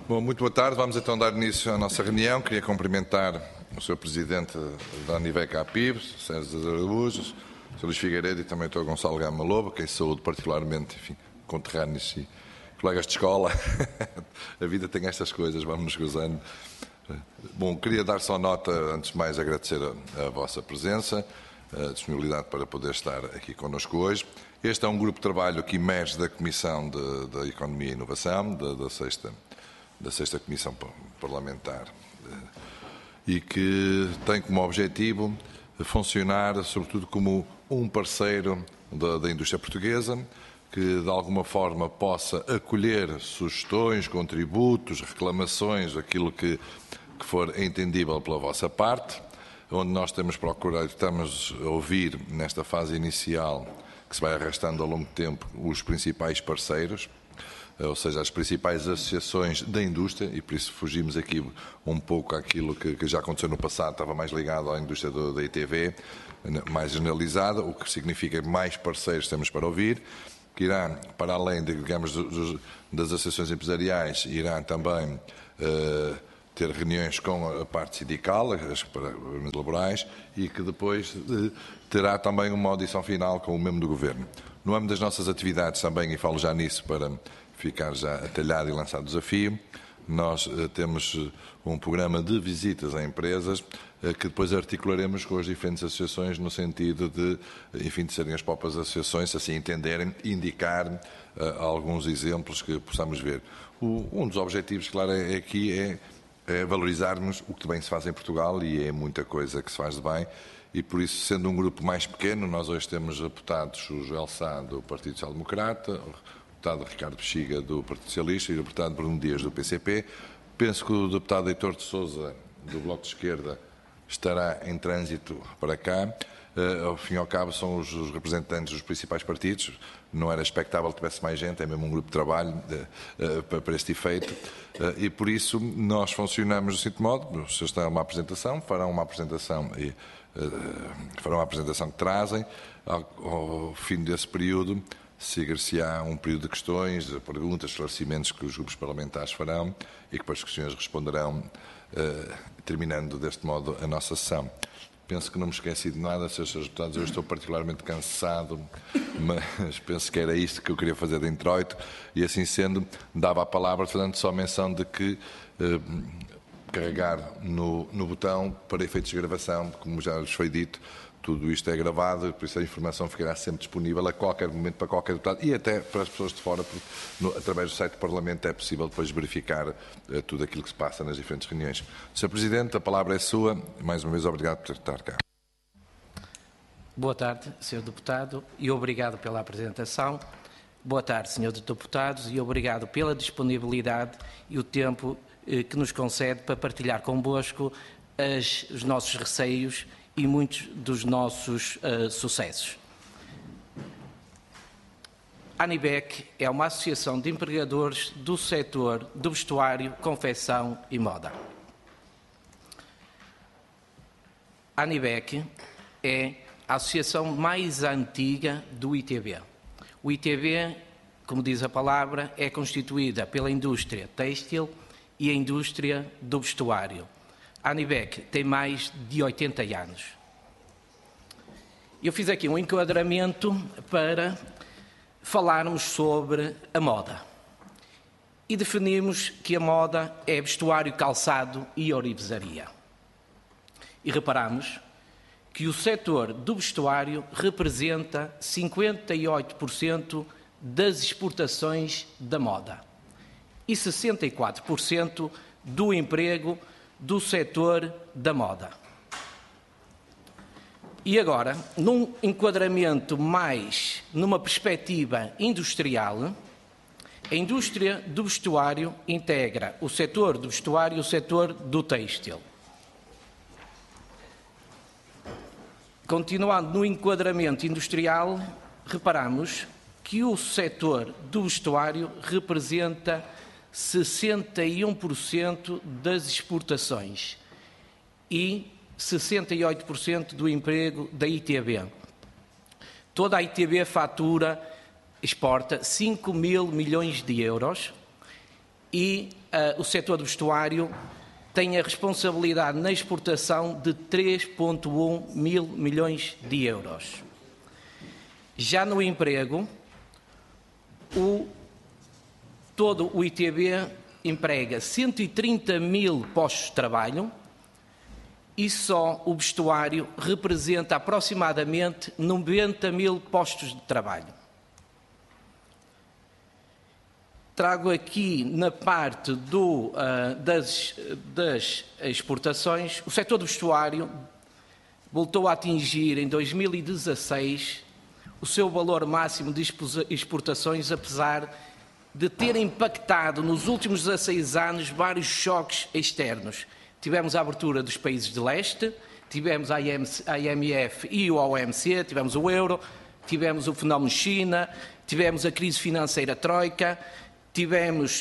Bom, muito boa tarde. Vamos então dar início à nossa reunião. Queria cumprimentar o Sr. Presidente da Anibec APIB, Sérgio Araújo, o Sr. Luís Figueiredo e também o Dr. Gonçalo Gama Lobo, quem saúde particularmente, enfim, conterrâneos e colegas de escola. A vida tem estas coisas, vamos nos gozando. Bom, queria dar só nota, antes de mais agradecer a vossa presença, a disponibilidade para poder estar aqui connosco hoje. Este é um grupo de trabalho que emerge da Comissão da Economia e Inovação, da sexta Comissão Parlamentar, e que tem como objetivo funcionar, sobretudo, como um parceiro da indústria portuguesa, que de alguma forma possa acolher sugestões, contributos, reclamações, aquilo que for entendível pela vossa parte, onde nós temos procurado, estamos a ouvir nesta fase inicial, que se vai arrastando ao longo do tempo, os principais parceiros, ou seja, as principais associações da indústria, e por isso fugimos aqui um pouco àquilo que já aconteceu no passado, estava mais ligado à indústria da ITV, mais generalizada, o que significa mais parceiros temos para ouvir, que irá, para além, digamos, das associações empresariais, irá também ter reuniões com a parte sindical, as laborais, e que depois terá também uma audição final com o membro do Governo. No âmbito das nossas atividades também, e falo já nisso para ficar já atalhado e lançado o desafio, nós temos um programa de visitas a empresas que depois articularemos com as diferentes associações no sentido de, enfim, de serem as próprias associações, se assim entenderem, indicar alguns exemplos que possamos ver. Um dos objetivos, claro, aqui é valorizarmos o que bem se faz em Portugal, e é muita coisa que se faz de bem, e por isso, sendo um grupo mais pequeno, nós hoje temos deputados o Joel Sá, do Partido Social Democrata, o deputado Ricardo Bexiga, do Partido Socialista, e o deputado Bruno Dias, do PCP. Penso que o deputado Heitor de Sousa, do Bloco de Esquerda, estará em trânsito para cá. Ao fim e ao cabo, são os representantes dos principais partidos. Não era expectável que tivesse mais gente, é mesmo um grupo de trabalho para este efeito. E por isso nós funcionamos do seguinte modo: se está uma apresentação, farão uma apresentação que trazem. Ao fim desse período, seguir-se-á um período de questões, de perguntas, esclarecimentos que os grupos parlamentares farão e que depois os senhores responderão, terminando deste modo a nossa sessão. Penso que não me esqueci de nada, Srs. Deputados. Eu estou particularmente cansado, mas penso que era isto que eu queria fazer de introito, e assim sendo, dava a palavra, fazendo só menção de que carregar no botão para efeitos de gravação, como já lhes foi dito, tudo isto é gravado, por isso a informação ficará sempre disponível a qualquer momento para qualquer deputado e até para as pessoas de fora, porque através do site do Parlamento é possível depois verificar tudo aquilo que se passa nas diferentes reuniões. Sr. Presidente, a palavra é sua. Mais uma vez, obrigado por estar cá. Boa tarde, Sr. Deputado, e obrigado pela apresentação. Boa tarde, Srs. Deputados, e obrigado pela disponibilidade e o tempo que nos concede para partilhar convosco os nossos receios e muitos dos nossos sucessos. A Anibec é uma associação de empregadores do setor do vestuário, confecção e moda. A Anibec é a associação mais antiga do ITV. O ITV, como diz a palavra, é constituída pela indústria têxtil e a indústria do vestuário. A Anibec tem mais de 80 anos. Eu fiz aqui um enquadramento para falarmos sobre a moda. E definimos que a moda é vestuário, calçado e orivesaria. E reparamos que o setor do vestuário representa 58% das exportações da moda e 64% do emprego do setor da moda. E agora, num enquadramento mais numa perspectiva industrial, a indústria do vestuário integra o setor do vestuário e o setor do têxtil. Continuando no enquadramento industrial, reparamos que o setor do vestuário representa 61% das exportações e 68% do emprego da ITV. Toda a ITV exporta 5 mil milhões de euros e o setor do vestuário tem a responsabilidade na exportação de 3,1 mil milhões de euros. Já no emprego, todo o ITB emprega 130 mil postos de trabalho e só o vestuário representa aproximadamente 90 mil postos de trabalho. Trago aqui na parte das exportações, o setor do vestuário voltou a atingir em 2016 o seu valor máximo de exportações, apesar de ter impactado nos últimos 16 anos vários choques externos. Tivemos a abertura dos países de leste, tivemos a IMF e o OMC, tivemos o euro, tivemos o fenómeno China, tivemos a crise financeira troika, tivemos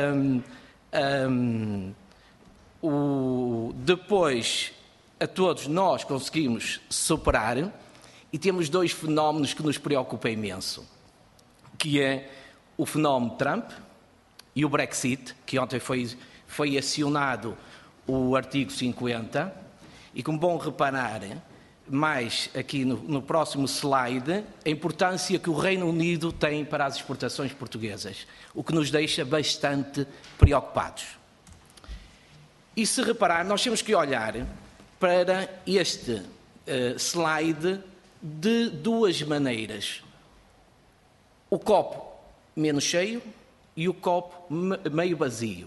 depois a todos nós conseguimos superar e temos dois fenómenos que nos preocupam imenso, que é o fenómeno Trump e o Brexit, que ontem foi acionado o artigo 50, e como vão reparar mais aqui no próximo slide, a importância que o Reino Unido tem para as exportações portuguesas, o que nos deixa bastante preocupados. E se reparar, nós temos que olhar para este slide de duas maneiras. O copo menos cheio e o copo meio vazio.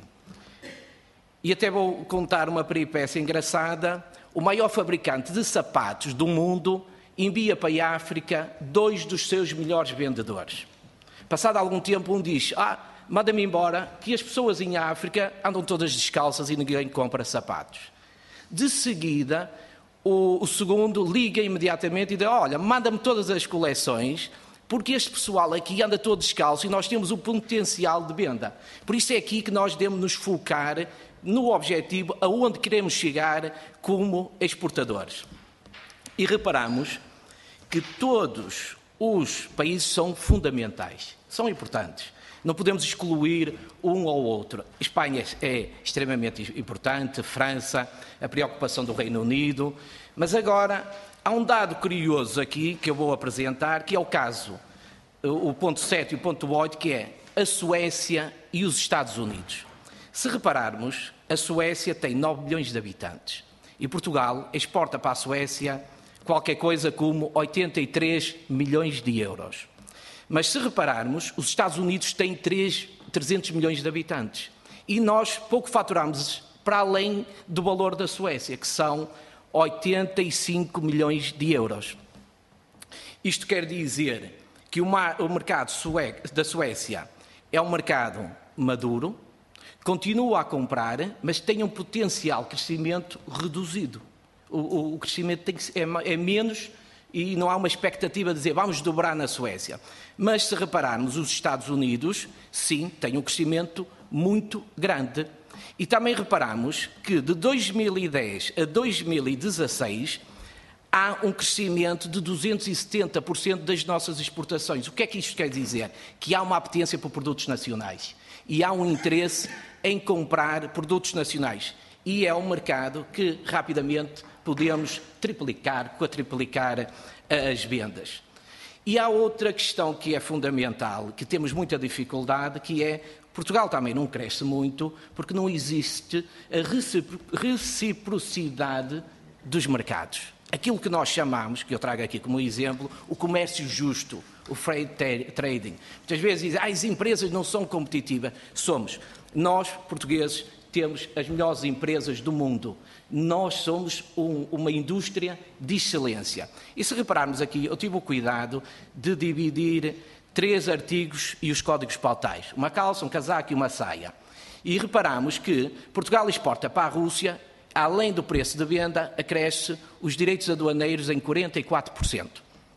E até vou contar uma peripécia engraçada. O maior fabricante de sapatos do mundo envia para a África 2 dos seus melhores vendedores. Passado algum tempo, um diz, manda-me embora, que as pessoas em África andam todas descalças e ninguém compra sapatos. De seguida, o segundo liga imediatamente e diz, olha, manda-me todas as coleções, porque este pessoal aqui anda todo descalço e nós temos o potencial de venda. Por isso é aqui que nós devemos nos focar no objetivo aonde queremos chegar como exportadores. E reparamos que todos os países são fundamentais, são importantes. Não podemos excluir um ou outro. Espanha é extremamente importante, França, a preocupação do Reino Unido. Mas agora, há um dado curioso aqui que eu vou apresentar, que é o caso, o ponto 7 e o ponto 8, que é a Suécia e os Estados Unidos. Se repararmos, a Suécia tem 9 milhões de habitantes e Portugal exporta para a Suécia qualquer coisa como 83 milhões de euros. Mas se repararmos, os Estados Unidos têm 300 milhões de habitantes e nós pouco faturamos para além do valor da Suécia, que são 85 milhões de euros. Isto quer dizer que o mercado da Suécia é um mercado maduro, continua a comprar, mas tem um potencial crescimento reduzido. O crescimento é menos e não há uma expectativa de dizer vamos dobrar na Suécia. Mas se repararmos, os Estados Unidos, sim, têm um crescimento muito grande. E também reparamos que de 2010 a 2016 há um crescimento de 270% das nossas exportações. O que é que isto quer dizer? Que há uma apetência por produtos nacionais e há um interesse em comprar produtos nacionais. E é um mercado que rapidamente podemos triplicar, quadriplicar as vendas. E há outra questão que é fundamental, que temos muita dificuldade, que é Portugal também não cresce muito porque não existe a reciprocidade dos mercados. Aquilo que nós chamamos, que eu trago aqui como exemplo, o comércio justo, o fair trading. Muitas vezes dizem, as empresas não são competitivas. Somos. Nós, portugueses, temos as melhores empresas do mundo. Nós somos uma indústria de excelência. E se repararmos aqui, eu tive o cuidado de dividir 3 artigos e os códigos postais. Uma calça, um casaco e uma saia. E reparamos que Portugal exporta para a Rússia, além do preço de venda, acresce os direitos aduaneiros em 44%.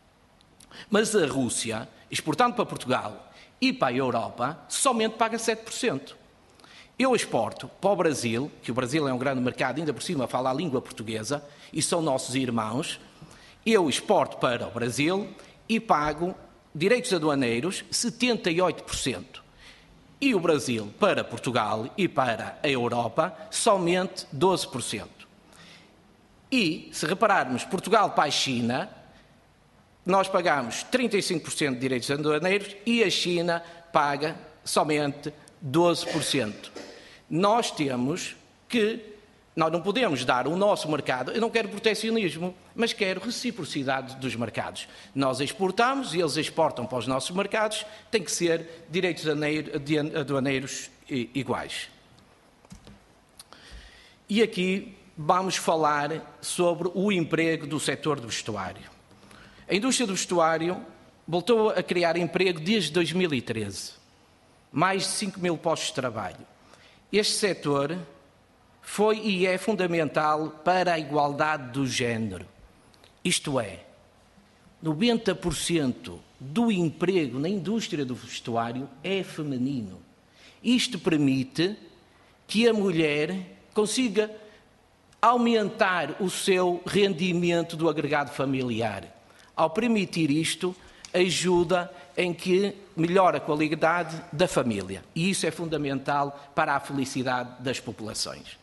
Mas a Rússia, exportando para Portugal e para a Europa, somente paga 7%. Eu exporto para o Brasil, que o Brasil é um grande mercado, ainda por cima fala a língua portuguesa, e são nossos irmãos. Eu exporto para o Brasil e pago direitos aduaneiros 78%. E o Brasil, para Portugal e para a Europa, somente 12%. E, se repararmos, Portugal para a China, nós pagamos 35% de direitos aduaneiros e a China paga somente 12%. Nós não podemos dar o nosso mercado, eu não quero proteccionismo, mas quero reciprocidade dos mercados. Nós exportamos e eles exportam para os nossos mercados, tem que ser direitos aduaneiros iguais. E aqui vamos falar sobre o emprego do setor do vestuário. A indústria do vestuário voltou a criar emprego desde 2013. Mais de 5 mil postos de trabalho. Este setor foi e é fundamental para a igualdade do género. Isto é, 90% do emprego na indústria do vestuário é feminino. Isto permite que a mulher consiga aumentar o seu rendimento do agregado familiar. Ao permitir isto, ajuda em que melhora a qualidade da família. E isso é fundamental para a felicidade das populações.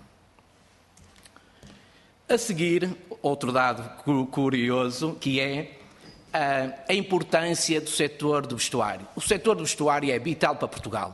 A seguir, outro dado curioso, que é a importância do setor do vestuário. O setor do vestuário é vital para Portugal,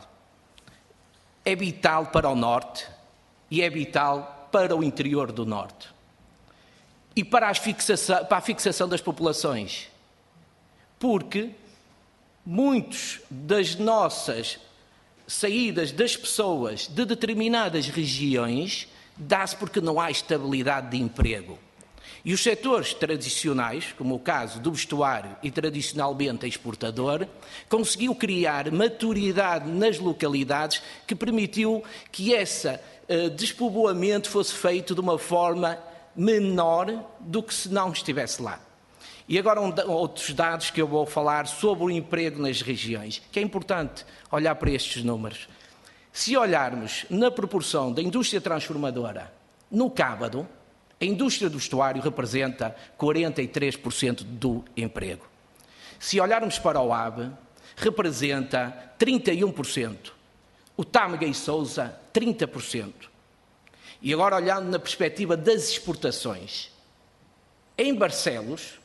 é vital para o Norte e é vital para o interior do Norte. E para a fixação das populações. Porque muitas das nossas saídas das pessoas de determinadas regiões dá-se porque não há estabilidade de emprego. E os setores tradicionais, como o caso do vestuário e tradicionalmente exportador, conseguiu criar maturidade nas localidades que permitiu que esse despovoamento fosse feito de uma forma menor do que se não estivesse lá. E agora outros dados que eu vou falar sobre o emprego nas regiões, que é importante olhar para estes números. Se olharmos na proporção da indústria transformadora no Cábado, a indústria do vestuário representa 43% do emprego. Se olharmos para o AB, representa 31%. O Tâmega e Sousa, 30%. E agora olhando na perspectiva das exportações. Em Barcelos,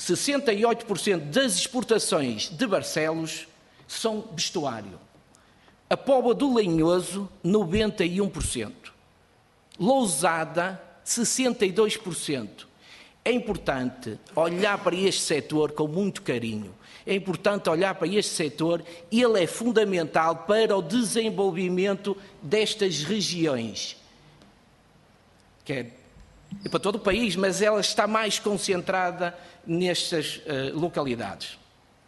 68% das exportações de Barcelos são vestuário. A Póvoa do Lanhoso, 91%. Lousada, 62%. É importante olhar para este setor com muito carinho. É importante olhar para este setor, ele é fundamental para o desenvolvimento destas regiões. Que é para todo o país, mas ela está mais concentrada nestas localidades.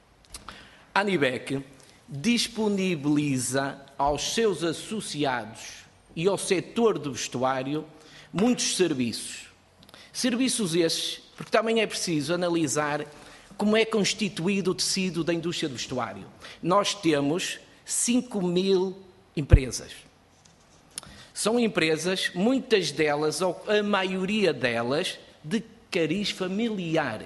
A ANIBEC disponibiliza aos seus associados e ao setor do vestuário muitos serviços. Serviços esses, porque também é preciso analisar como é constituído o tecido da indústria do vestuário. Nós temos 5 mil empresas. São empresas, muitas delas, ou a maioria delas, de cariz familiar,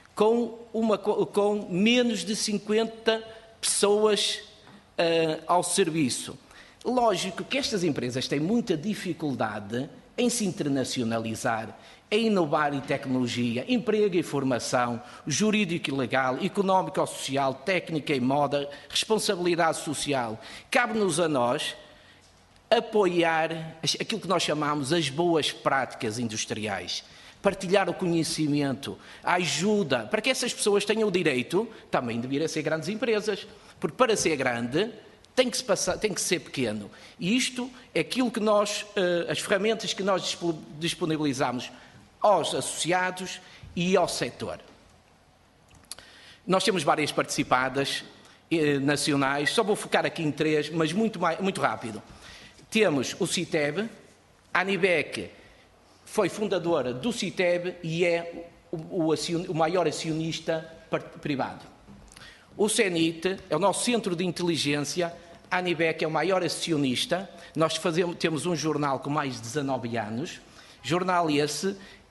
com menos de 50 pessoas ao serviço. Lógico que estas empresas têm muita dificuldade em se internacionalizar, em inovar em tecnologia, emprego e formação, jurídico e legal, económico ou social, técnica e moda, responsabilidade social. Cabe-nos a nós apoiar aquilo que nós chamamos as boas práticas industriais, partilhar o conhecimento, a ajuda, para que essas pessoas tenham o direito também de vir a ser grandes empresas, porque para ser grande tem que ser pequeno. E isto é aquilo que as ferramentas que nós disponibilizamos aos associados e ao setor. Nós temos várias participadas nacionais, só vou focar aqui em 3, mas muito rápido. Temos o CITEB, a ANIBEC foi fundadora do CITEB e é o maior acionista privado. O CENIT é o nosso centro de inteligência, a ANIBEC é o maior acionista, nós temos um jornal com mais de 19 anos, jornal esse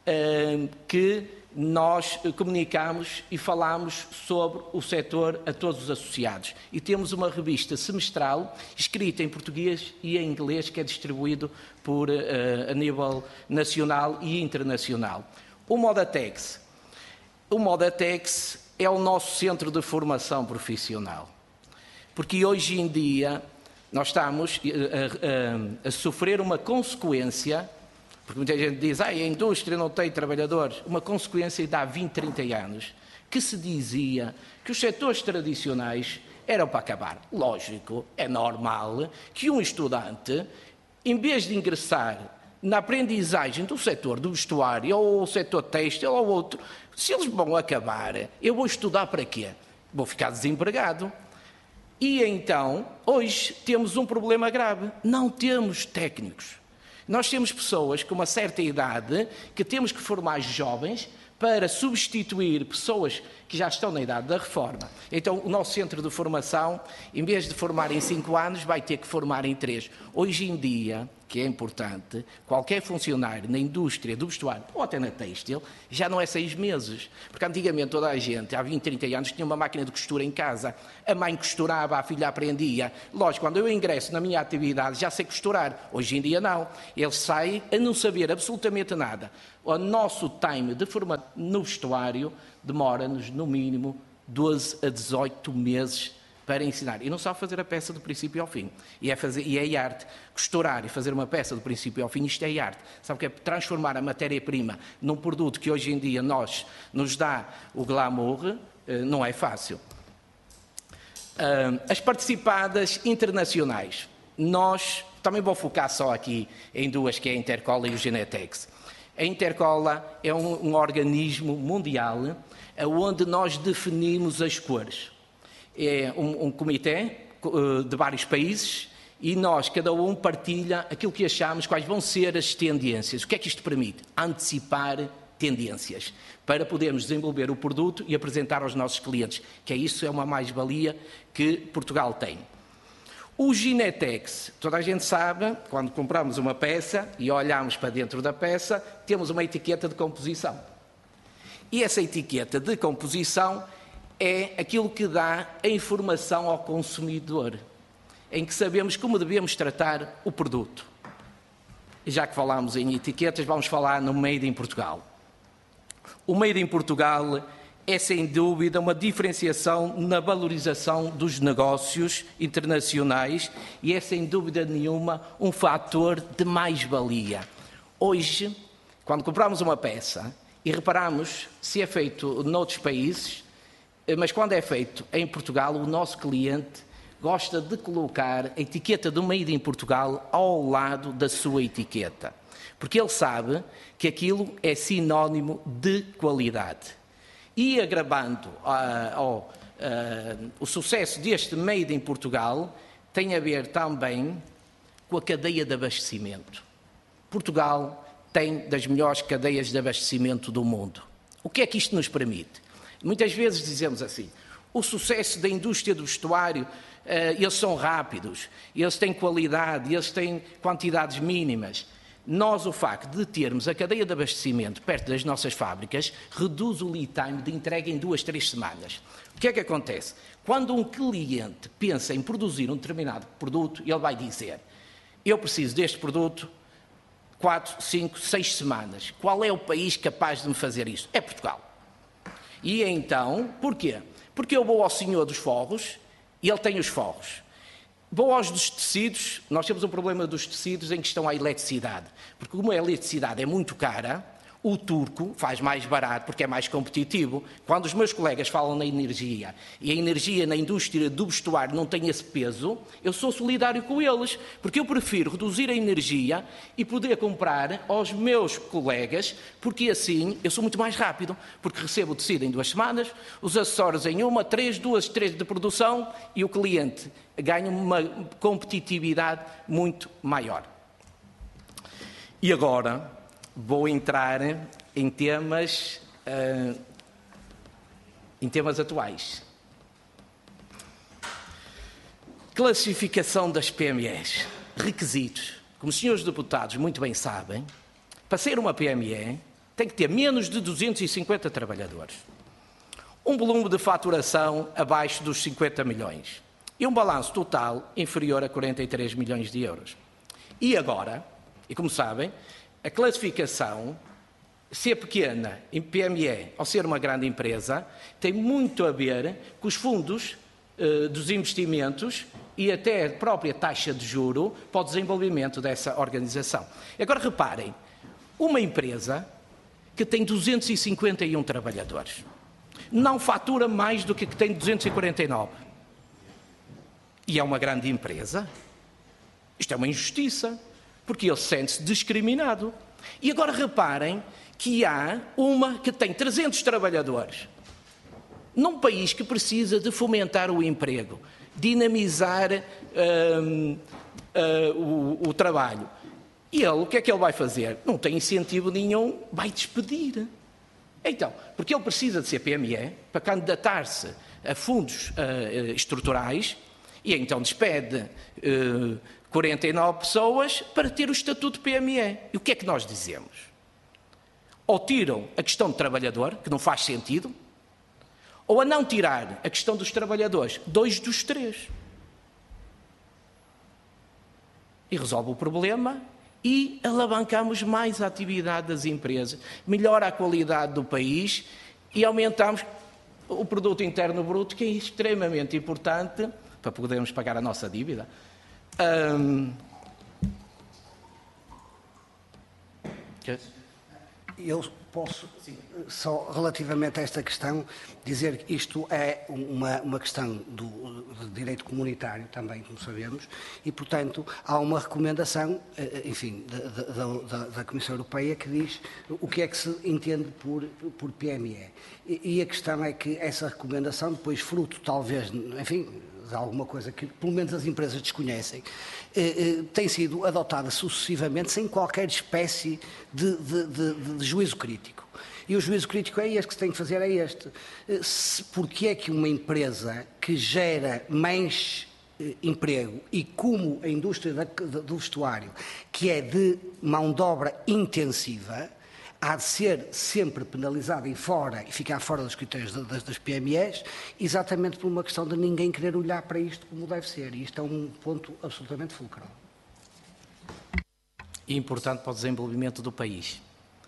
que nós comunicamos e falamos sobre o setor a todos os associados. E temos uma revista semestral, escrita em português e em inglês, que é distribuído a nível nacional e internacional. O Modatex. O Modatex é o nosso centro de formação profissional. Porque hoje em dia nós estamos a sofrer uma consequência. Porque muita gente diz, a indústria não tem trabalhadores. Uma consequência de há 20, 30 anos, que se dizia que os setores tradicionais eram para acabar. Lógico, é normal que um estudante, em vez de ingressar na aprendizagem do setor do vestuário, ou o setor têxtil, ou outro, se eles vão acabar, eu vou estudar para quê? Vou ficar desempregado. E então, hoje, temos um problema grave. Não temos técnicos. Nós temos pessoas com uma certa idade que temos que formar jovens para substituir pessoas que já estão na idade da reforma. Então, o nosso centro de formação, em vez de formar em 5 anos, vai ter que formar em 3. Hoje em dia, que é importante, qualquer funcionário na indústria do vestuário ou até na têxtil, já não é 6 meses. Porque antigamente toda a gente, há 20, 30 anos, tinha uma máquina de costura em casa. A mãe costurava, a filha aprendia. Lógico, quando eu ingresso na minha atividade, já sei costurar. Hoje em dia não. Ele sai a não saber absolutamente nada. O nosso time de formação no vestuário demora-nos, no mínimo, 12 a 18 meses para ensinar. E não sabe fazer a peça do princípio ao fim. E é arte. Costurar e fazer uma peça do princípio ao fim, isto é arte. Sabe o que é? Transformar a matéria-prima num produto que hoje em dia nos dá o glamour, não é fácil. As participadas internacionais. Nós, também vou focar só aqui em duas, que é a Intercola e o Genetex. A Intercola é um organismo mundial onde nós definimos as cores. É um comitê de vários países e nós, cada um, partilha aquilo que achamos, quais vão ser as tendências. O que é que isto permite? Antecipar tendências, para podermos desenvolver o produto e apresentar aos nossos clientes, que isso é uma mais-valia que Portugal tem. O Genetex, toda a gente sabe, quando compramos uma peça e olhamos para dentro da peça, temos uma etiqueta de composição. E essa etiqueta de composição é aquilo que dá a informação ao consumidor, em que sabemos como devemos tratar o produto. E já que falámos em etiquetas, vamos falar no Made in Portugal. O Made in Portugal é, sem dúvida, uma diferenciação na valorização dos negócios internacionais e é, sem dúvida nenhuma, um fator de mais-valia. Hoje, quando compramos uma peça e reparamos se é feito noutros países, mas quando é feito em Portugal, o nosso cliente gosta de colocar a etiqueta do Made in Portugal ao lado da sua etiqueta, porque ele sabe que aquilo é sinónimo de qualidade. E agravando o sucesso deste Made in Portugal tem a ver também com a cadeia de abastecimento. Portugal tem das melhores cadeias de abastecimento do mundo. O que é que isto nos permite? Muitas vezes dizemos assim, o sucesso da indústria do vestuário, eles são rápidos, eles têm qualidade, eles têm quantidades mínimas. Nós, o facto de termos a cadeia de abastecimento perto das nossas fábricas, reduz o lead time de entrega em 2, 3 semanas. O que é que acontece? Quando um cliente pensa em produzir um determinado produto, ele vai dizer, eu preciso deste produto 4, 5, 6 semanas. Qual é o país capaz de me fazer isto? É Portugal. E então, porquê? Porque eu vou ao senhor dos forros e ele tem os forros. Vou aos dos tecidos, nós temos um problema dos tecidos em questão à eletricidade, porque como a eletricidade é muito cara, o turco faz mais barato porque é mais competitivo. Quando os meus colegas falam na energia e a energia na indústria do vestuário não tem esse peso, eu sou solidário com eles, porque eu prefiro reduzir a energia e poder comprar aos meus colegas, porque assim eu sou muito mais rápido, porque recebo o tecido em 2 semanas, os acessórios em 1, 3, 2, 3 de produção e o cliente ganha uma competitividade muito maior. E agora vou entrar em temas atuais. Classificação das PMEs. Requisitos. Como os senhores deputados muito bem sabem, para ser uma PME, tem que ter menos de 250 trabalhadores, um volume de faturação abaixo dos 50 milhões e um balanço total inferior a 43 milhões de euros. E agora, e como sabem, a classificação, ser pequena em PME ou ser uma grande empresa, tem muito a ver com os fundos dos investimentos e até a própria taxa de juro para o desenvolvimento dessa organização. Agora reparem, uma empresa que tem 251 trabalhadores não fatura mais do que tem 249. E é uma grande empresa. Isto é uma injustiça, porque ele sente-se discriminado. E agora reparem que há uma que tem 300 trabalhadores, num país que precisa de fomentar o emprego, dinamizar o trabalho. E ele, o que é que ele vai fazer? Não tem incentivo nenhum, vai despedir. Então, porque ele precisa de ser PME para candidatar-se a fundos estruturais e então despede 49 pessoas para ter o estatuto de PME. E o que é que nós dizemos? Ou tiram a questão do trabalhador, que não faz sentido, ou a não tirar a questão dos trabalhadores, 2 dos 3. E resolve o problema e alavancamos mais a atividade das empresas, melhora a qualidade do país e aumentamos o produto interno bruto, que é extremamente importante para podermos pagar a nossa dívida. Eu posso, só relativamente a esta questão, dizer que isto é uma questão de direito comunitário também, como sabemos, e, portanto, há uma recomendação, enfim, da Comissão Europeia que diz o que é que se entende por PME. E a questão é que essa recomendação, depois fruto, talvez, enfim, de alguma coisa que pelo menos as empresas desconhecem, tem sido adotada sucessivamente sem qualquer espécie de juízo crítico. E o juízo crítico é este que se tem que fazer, é este. Porque é que uma empresa que gera mais emprego e como a indústria do vestuário, que é de mão de obra intensiva, há de ser sempre penalizada e ficar fora dos critérios das PMEs, exatamente por uma questão de ninguém querer olhar para isto como deve ser. E isto é um ponto absolutamente fulcral. E importante para o desenvolvimento do país.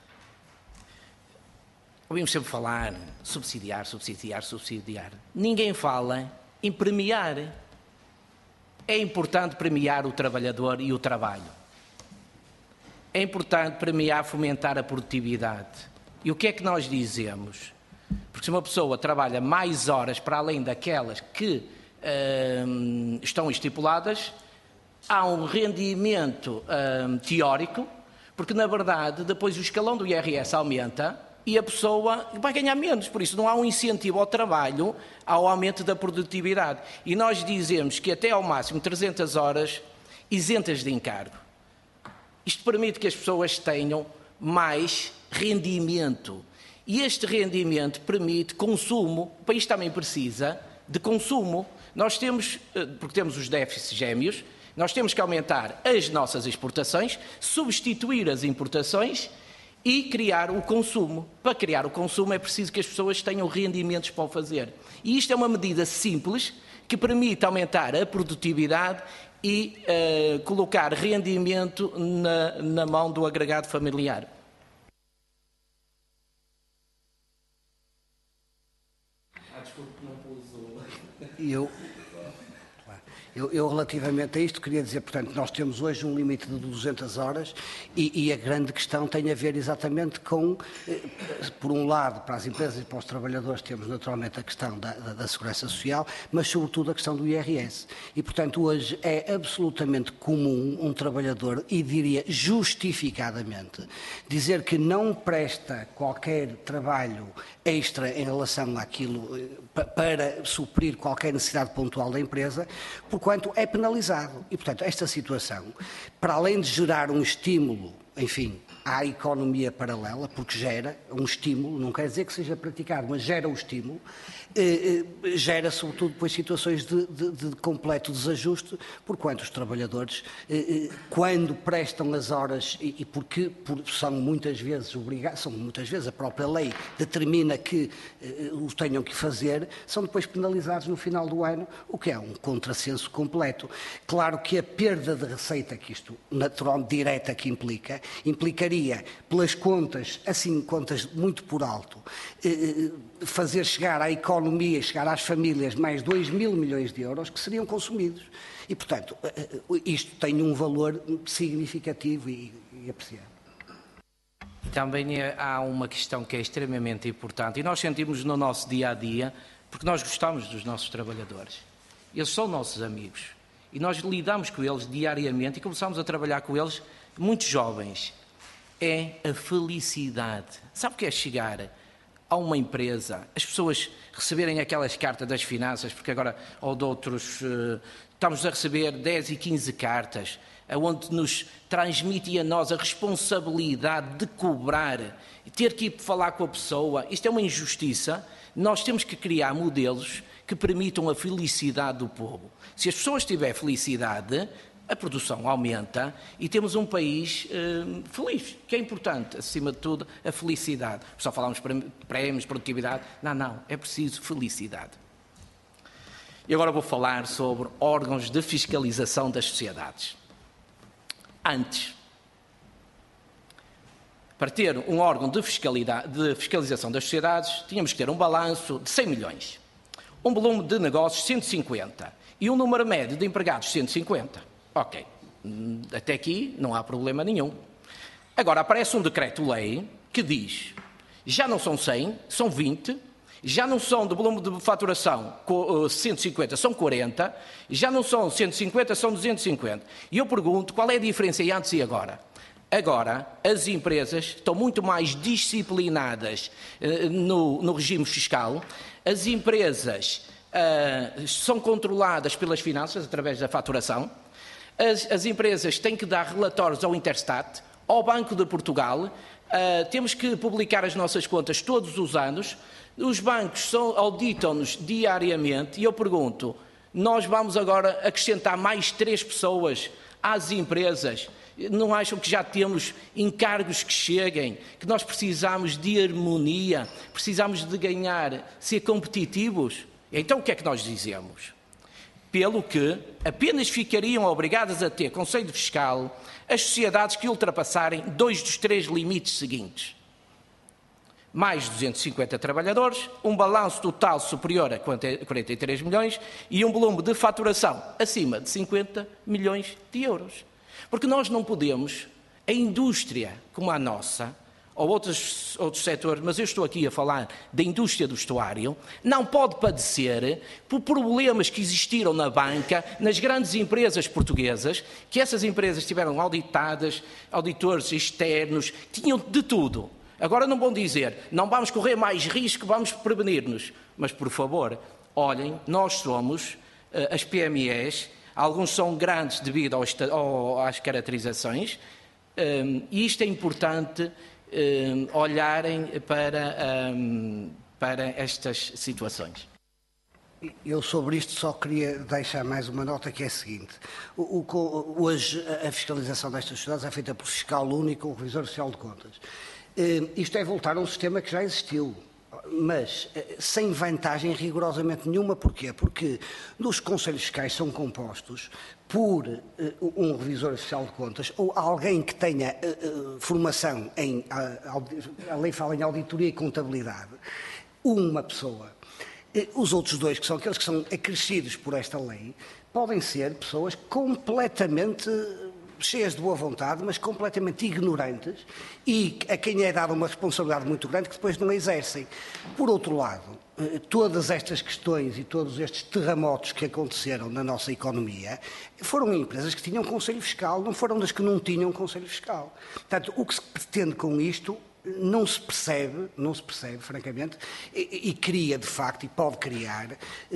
Ouvimos sempre falar subsidiar, subsidiar, subsidiar. Ninguém fala em premiar. É importante premiar o trabalhador e o trabalho. É importante premiar, fomentar a produtividade. E o que é que nós dizemos? Porque se uma pessoa trabalha mais horas para além daquelas que estão estipuladas, há um rendimento teórico, porque na verdade depois o escalão do IRS aumenta e a pessoa vai ganhar menos, por isso não há um incentivo ao trabalho, ao aumento da produtividade. E nós dizemos que até ao máximo 300 horas isentas de encargo. Isto permite que as pessoas tenham mais rendimento. E este rendimento permite consumo. O país também precisa de consumo. Nós temos, porque temos os déficits gêmeos, nós temos que aumentar as nossas exportações, substituir as importações e criar o consumo. Para criar o consumo é preciso que as pessoas tenham rendimentos para o fazer. E isto é uma medida simples que permite aumentar a produtividade e colocar rendimento na mão do agregado familiar. Desculpe, não pus o... Eu, relativamente a isto, queria dizer, portanto, nós temos hoje um limite de 200 horas e a grande questão tem a ver exatamente com, por um lado, para as empresas e para os trabalhadores, temos naturalmente a questão da segurança social, mas sobretudo a questão do IRS. E, portanto, hoje é absolutamente comum um trabalhador, e diria justificadamente, dizer que não presta qualquer trabalho extra em relação àquilo para suprir qualquer necessidade pontual da empresa, porquanto é penalizado. E, portanto, esta situação, para além de gerar um estímulo, enfim, à economia paralela, porque gera um estímulo, não quer dizer que seja praticado, mas gera um estímulo, gera sobretudo depois situações de completo desajuste, porquanto os trabalhadores, quando prestam as horas, e porque são muitas vezes obrigados, a própria lei determina que o tenham que fazer, são depois penalizados no final do ano, o que é um contrassenso completo. Claro que a perda de receita que isto naturalmente direta que implicaria pelas contas, assim contas muito por alto, fazer chegar à economia, chegar às famílias mais 2.000 milhões de euros que seriam consumidos. E, portanto, isto tem um valor significativo e apreciado. Também há uma questão que é extremamente importante e nós sentimos no nosso dia-a-dia, porque nós gostamos dos nossos trabalhadores. Eles são nossos amigos e nós lidamos com eles diariamente e começamos a trabalhar com eles muito jovens. É a felicidade. Sabe o que é chegar a uma empresa, as pessoas receberem aquelas cartas das finanças, porque agora, ou de outros, estamos a receber 10 e 15 cartas, onde nos transmitem a nós a responsabilidade de cobrar, ter que ir falar com a pessoa. Isto é uma injustiça. Nós temos que criar modelos que permitam a felicidade do povo. Se as pessoas tiverem felicidade, a produção aumenta e temos um país feliz, que é importante, acima de tudo, a felicidade. Só falamos prémios, produtividade. Não, é preciso felicidade. E agora vou falar sobre órgãos de fiscalização das sociedades. Antes, para ter um órgão de fiscalização das sociedades, tínhamos que ter um balanço de 100 milhões, um volume de negócios 150 e um número médio de empregados 150. Ok, até aqui não há problema nenhum. Agora aparece um decreto-lei que diz, já não são 100, são 20, já não são de volume de faturação 150, são 40, já não são 150, são 250. E eu pergunto, qual é a diferença entre antes e agora? Agora, as empresas estão muito mais disciplinadas no regime fiscal, as empresas são controladas pelas finanças através da faturação, as empresas têm que dar relatórios ao Interstat, ao Banco de Portugal, temos que publicar as nossas contas todos os anos, os bancos auditam-nos diariamente e eu pergunto, nós vamos agora acrescentar mais 3 pessoas às empresas? Não acham que já temos encargos que cheguem, que nós precisamos de harmonia, precisamos de ganhar, ser competitivos? Então o que é que nós dizemos? Pelo que apenas ficariam obrigadas a ter Conselho Fiscal as sociedades que ultrapassarem 2 dos 3 limites seguintes. Mais 250 trabalhadores, um balanço total superior a 43 milhões e um volume de faturação acima de 50 milhões de euros. Porque nós não podemos, a indústria como a nossa, ou outros setores, mas eu estou aqui a falar da indústria do vestuário, não pode padecer por problemas que existiram na banca, nas grandes empresas portuguesas, que essas empresas tiveram auditadas, auditores externos, tinham de tudo. Agora não vão dizer, não vamos correr mais risco, vamos prevenir-nos. Mas, por favor, olhem, nós somos as PMEs, alguns são grandes devido às caracterizações, e isto é importante olharem para estas situações. Eu sobre isto só queria deixar mais uma nota que é a seguinte. Hoje a fiscalização destas sociedades é feita por fiscal único ou revisor social de contas. Isto é voltar a um sistema que já existiu, mas sem vantagem rigorosamente nenhuma. Porquê? Porque os conselhos fiscais são compostos por um revisor social de contas ou alguém que tenha formação em, a lei fala em auditoria e contabilidade, uma pessoa. Os outros 2, que são aqueles que são acrescidos por esta lei, podem ser pessoas completamente cheias de boa vontade, mas completamente ignorantes e a quem é dada uma responsabilidade muito grande que depois não a exercem. Por outro lado, todas estas questões e todos estes terremotos que aconteceram na nossa economia foram empresas que tinham conselho fiscal, não foram das que não tinham conselho fiscal. Portanto, o que se pretende com isto não se percebe, francamente, e cria, de facto, e pode criar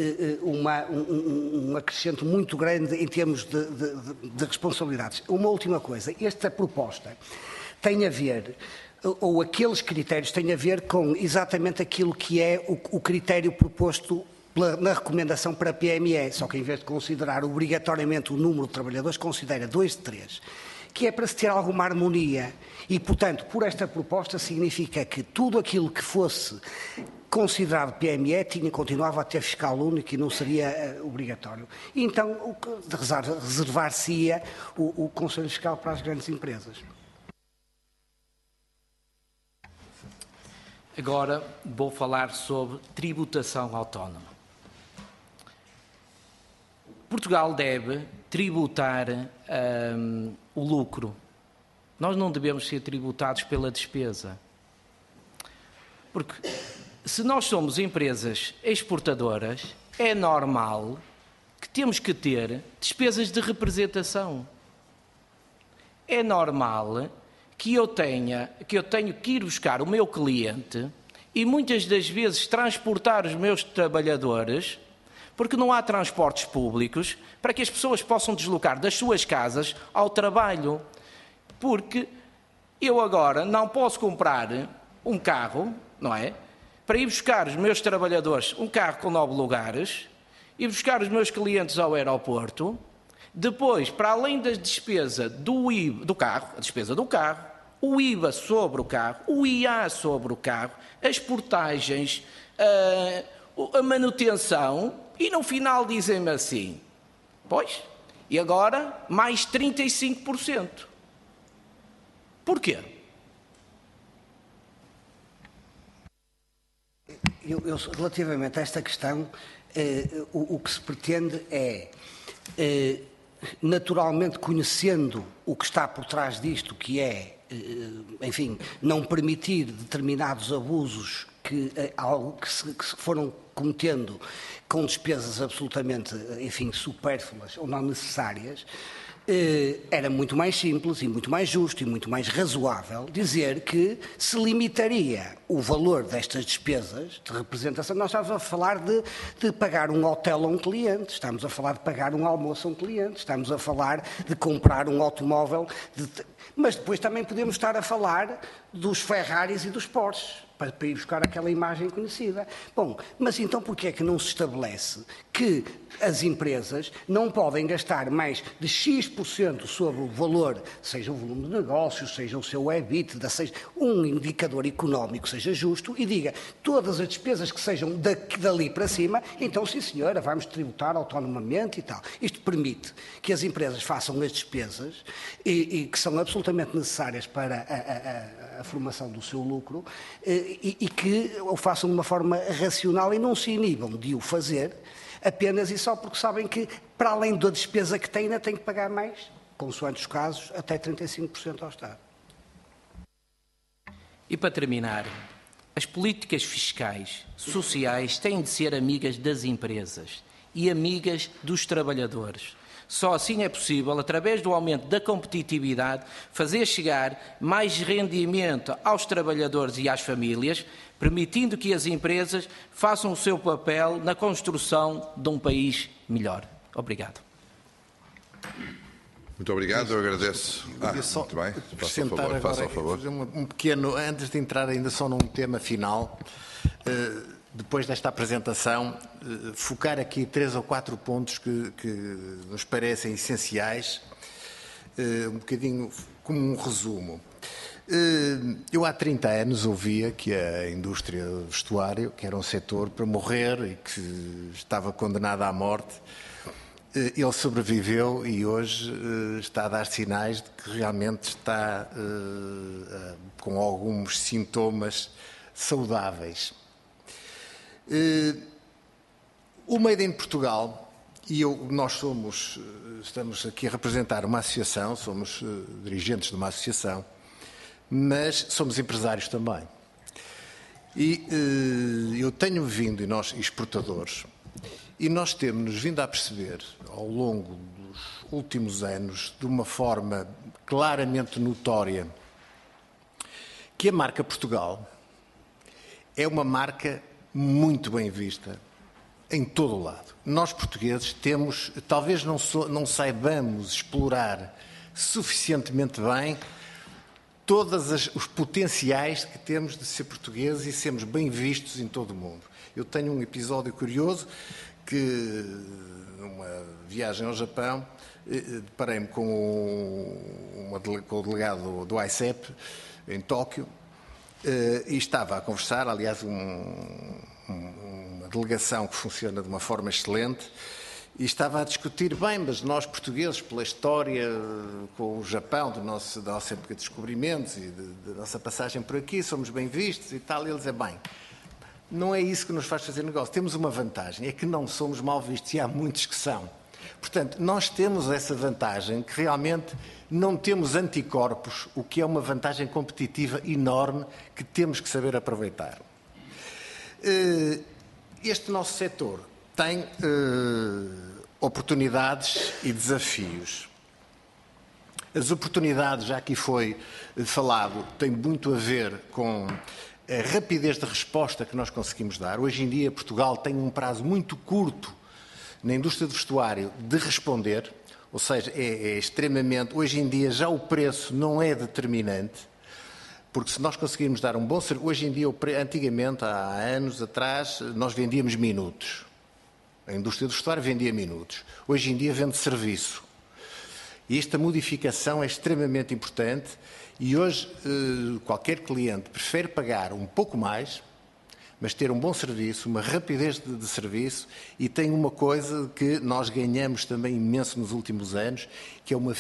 um acrescento muito grande em termos de responsabilidades. Uma última coisa, esta proposta tem a ver, ou aqueles critérios têm a ver com exatamente aquilo que é o critério proposto na recomendação para a PME, só que em vez de considerar obrigatoriamente o número de trabalhadores, considera 2 de 3, que é para se ter alguma harmonia e, portanto, por esta proposta significa que tudo aquilo que fosse considerado PME continuava a ter fiscal único e não seria obrigatório. E então reservar-se-ia o Conselho Fiscal para as grandes empresas. Agora vou falar sobre tributação autónoma. Portugal deve tributar o lucro. Nós não devemos ser tributados pela despesa. Porque se nós somos empresas exportadoras, é normal que temos que ter despesas de representação. É normal que eu tenho que ir buscar o meu cliente e muitas das vezes transportar os meus trabalhadores, porque não há transportes públicos para que as pessoas possam deslocar das suas casas ao trabalho. Porque eu agora não posso comprar um carro, não é? Para ir buscar os meus trabalhadores, um carro com 9 lugares, ir buscar os meus clientes ao aeroporto, depois, para além da despesa do carro, a despesa do carro, o IVA sobre o carro, o IA sobre o carro, as portagens, a manutenção, e no final dizem-me assim, pois, e agora mais 35%. Porquê? Relativamente a esta questão, o que se pretende é, naturalmente conhecendo o que está por trás disto, que é, enfim, não permitir determinados abusos que se foram cometendo com despesas absolutamente, enfim, supérfluas ou não necessárias, era muito mais simples e muito mais justo e muito mais razoável dizer que se limitaria o valor destas despesas de representação. Nós estamos a falar de pagar um hotel a um cliente, estamos a falar de pagar um almoço a um cliente, estamos a falar de comprar um automóvel, mas depois também podemos estar a falar dos Ferraris e dos Porsches, para ir buscar aquela imagem conhecida. Bom, mas então porquê é que não se estabelece que as empresas não podem gastar mais de X% sobre o valor, seja o volume de negócios, seja o seu EBITDA, seja um indicador económico, seja justo, e diga todas as despesas que sejam dali para cima, então sim senhora, vamos tributar autonomamente e tal. Isto permite que as empresas façam as despesas e que são absolutamente necessárias para a formação do seu lucro e que o façam de uma forma racional e não se inibam de o fazer apenas e só porque sabem que, para além da despesa que têm, ainda têm que pagar mais, consoante os casos, até 35% ao Estado. E para terminar, as políticas fiscais, sociais, têm de ser amigas das empresas e amigas dos trabalhadores. Só assim é possível, através do aumento da competitividade, fazer chegar mais rendimento aos trabalhadores e às famílias, permitindo que as empresas façam o seu papel na construção de um país melhor. Obrigado. Muito obrigado, eu agradeço. Muito bem, faça o favor. Um pequeno, antes de entrar ainda só num tema final, depois desta apresentação, focar aqui 3 ou 4 pontos que nos parecem essenciais, um bocadinho como um resumo. Eu há 30 anos ouvia que a indústria do vestuário, que era um setor para morrer e que estava condenada à morte, ele sobreviveu e hoje está a dar sinais de que realmente está com alguns sintomas saudáveis. O Made in Portugal, e nós estamos aqui a representar uma associação, somos dirigentes de uma associação, mas somos empresários também. E eu tenho vindo, e nós exportadores, e nós temos-nos vindo a perceber ao longo dos últimos anos, de uma forma claramente notória, que a marca Portugal é uma marca muito bem vista em todo o lado. Nós portugueses temos, talvez não saibamos explorar suficientemente bem todos os potenciais que temos de ser portugueses e sermos bem vistos em todo o mundo. Eu tenho um episódio curioso que, numa viagem ao Japão, deparei-me com o delegado do ICEP em Tóquio e estava a conversar, aliás, uma delegação que funciona de uma forma excelente, e estava a discutir, bem, mas nós portugueses, pela história com o Japão, da nossa época de descobrimentos e da nossa passagem por aqui, somos bem vistos e tal, e ele dizia, bem, não é isso que nos faz fazer negócio. Temos uma vantagem, é que não somos mal vistos, e há muitos que são. Portanto, nós temos essa vantagem, que realmente não temos anticorpos, o que é uma vantagem competitiva enorme que temos que saber aproveitar. Este nosso setor tem oportunidades e desafios. As oportunidades, já aqui foi falado, têm muito a ver com a rapidez de resposta que nós conseguimos dar. Hoje em dia, Portugal tem um prazo muito curto na indústria do vestuário de responder, ou seja, é extremamente... Hoje em dia já o preço não é determinante, porque se nós conseguirmos dar um bom serviço... Hoje em dia, antigamente, há anos atrás, nós vendíamos minutos. A indústria do vestuário vendia minutos. Hoje em dia vende serviço. E esta modificação é extremamente importante e hoje qualquer cliente prefere pagar um pouco mais, mas ter um bom serviço, uma rapidez de serviço, e tem uma coisa que nós ganhamos também imenso nos últimos anos, que é uma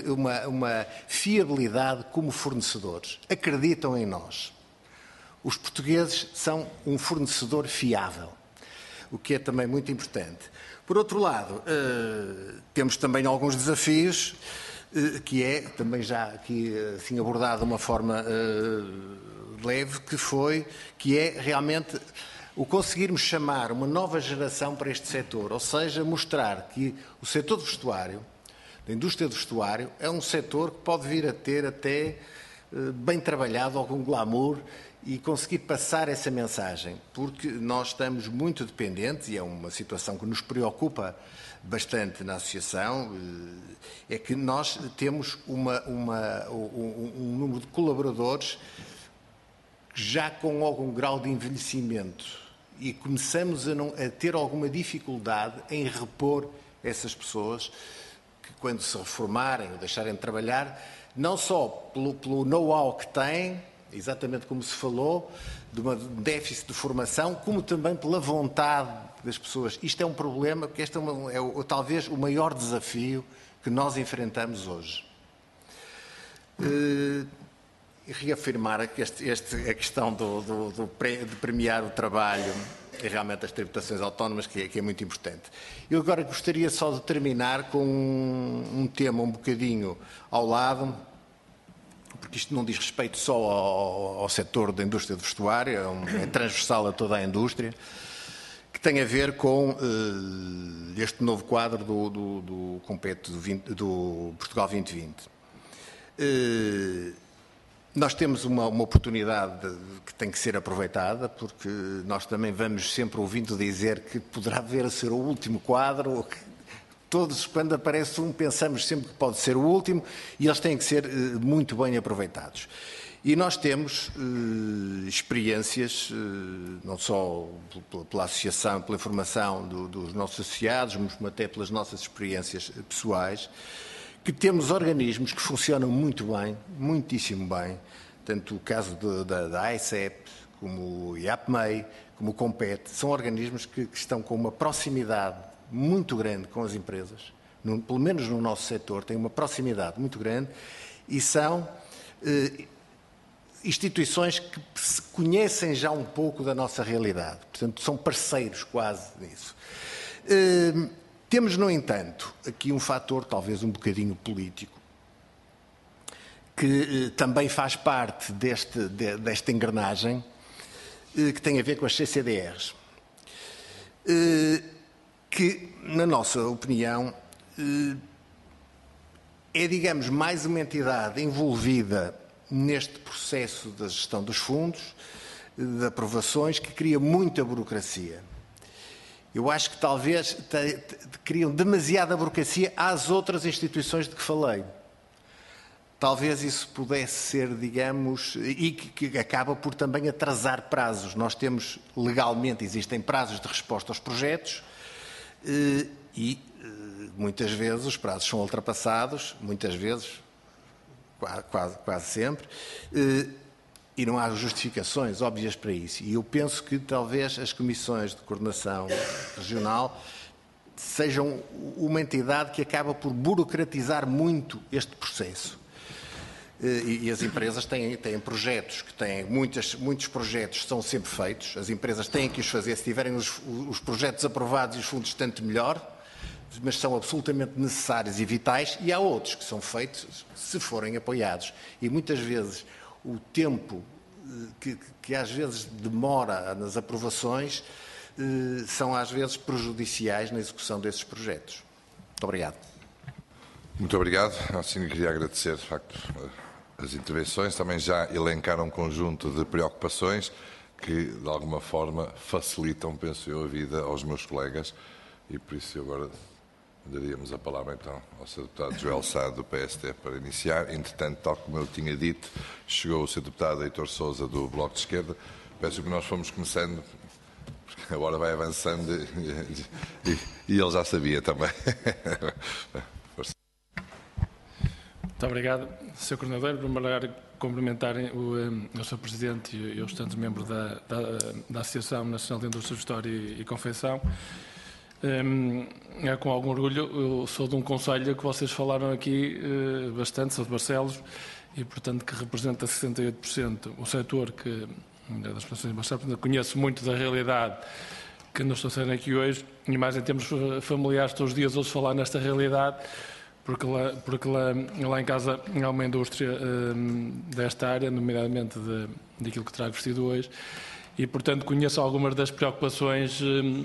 fiabilidade como fornecedores. Acreditam em nós. Os portugueses são um fornecedor fiável, o que é também muito importante. Por outro lado, temos também alguns desafios, que é também já aqui assim abordado de uma forma leve, que é realmente o conseguirmos chamar uma nova geração para este setor, ou seja, mostrar que o setor do vestuário, da indústria do vestuário, é um setor que pode vir a ter até bem trabalhado, algum glamour, e conseguir passar essa mensagem, porque nós estamos muito dependentes, e é uma situação que nos preocupa bastante na associação, é que nós temos um número de colaboradores já com algum grau de envelhecimento e começamos a ter alguma dificuldade em repor essas pessoas que, quando se reformarem ou deixarem de trabalhar, não só pelo know-how que têm, exatamente como se falou, de um déficit de formação, como também pela vontade das pessoas. Isto é um problema, porque este é talvez o maior desafio que nós enfrentamos hoje. E reafirmar que a questão de premiar o trabalho e realmente as tributações autónomas, que é muito importante. Eu agora gostaria só de terminar com um tema um bocadinho ao lado, porque isto não diz respeito só ao setor da indústria do vestuário, é transversal a toda a indústria, que tem a ver com este novo quadro do Portugal 2020. Nós temos uma oportunidade que tem que ser aproveitada, porque nós também vamos sempre ouvindo dizer que poderá vir a ser o último quadro, ou que todos, quando aparece um, pensamos sempre que pode ser o último, e eles têm que ser muito bem aproveitados. E nós temos experiências, não só pela associação, pela informação dos nossos associados, mas até pelas nossas experiências pessoais, que temos organismos que funcionam muito bem, muitíssimo bem, tanto o caso da ICEP, como o IAPMEI, como o COMPET, são organismos que estão com uma proximidade muito grande com as empresas, pelo menos no nosso setor, têm uma proximidade muito grande e são instituições que se conhecem já um pouco da nossa realidade, portanto são parceiros quase nisso. Temos, no entanto, aqui um fator talvez um bocadinho político, que também faz parte desta engrenagem, que tem a ver com as CCDRs, que, na nossa opinião, é, digamos, mais uma entidade envolvida neste processo da gestão dos fundos, de aprovações, que cria muita burocracia. Eu acho que talvez criam demasiada burocracia às outras instituições de que falei. talvez isso pudesse ser, digamos, e que acaba por também atrasar prazos. Nós temos, legalmente, existem prazos de resposta aos projetos e muitas vezes os prazos são ultrapassados, muitas vezes, quase sempre, e não há justificações óbvias para isso. E eu penso que talvez as comissões de coordenação regional sejam uma entidade que acaba por burocratizar muito este processo. E as empresas têm projetos, muitos projetos são sempre feitos, as empresas têm que os fazer, se tiverem os projetos aprovados e os fundos, tanto melhor, mas são absolutamente necessários e vitais, e há outros que são feitos se forem apoiados. E muitas vezes o tempo que às vezes demora nas aprovações são às vezes prejudiciais na execução desses projetos. Muito obrigado. Muito obrigado. Assim, queria agradecer, de facto, as intervenções. Também já elencaram um conjunto de preocupações que, de alguma forma, facilitam, penso eu, a vida aos meus colegas. E por isso agora daríamos a palavra, então, ao Sr. Deputado Joel Sá, do PST, para iniciar. Entretanto, tal como eu tinha dito, chegou o Sr. Deputado Heitor Sousa, do Bloco de Esquerda. Peço que nós fomos começando, porque agora vai avançando e ele já sabia também. Muito obrigado, Sr. Coordenador. Em primeiro lugar, cumprimentar o Sr. Presidente e os restantes membros da Associação Nacional de Indústria, História e Confecção. É com algum orgulho, eu sou de um concelho que vocês falaram aqui bastante, sou de Barcelos, e portanto que representa 68% o setor que, das pessoas de Barcelos, conheço muito da realidade que nos estou sendo aqui hoje, e mais em termos familiares, todos os dias ouço falar nesta realidade, porque lá em casa há uma indústria desta área, nomeadamente daquilo que trago vestido hoje, e portanto conheço algumas das preocupações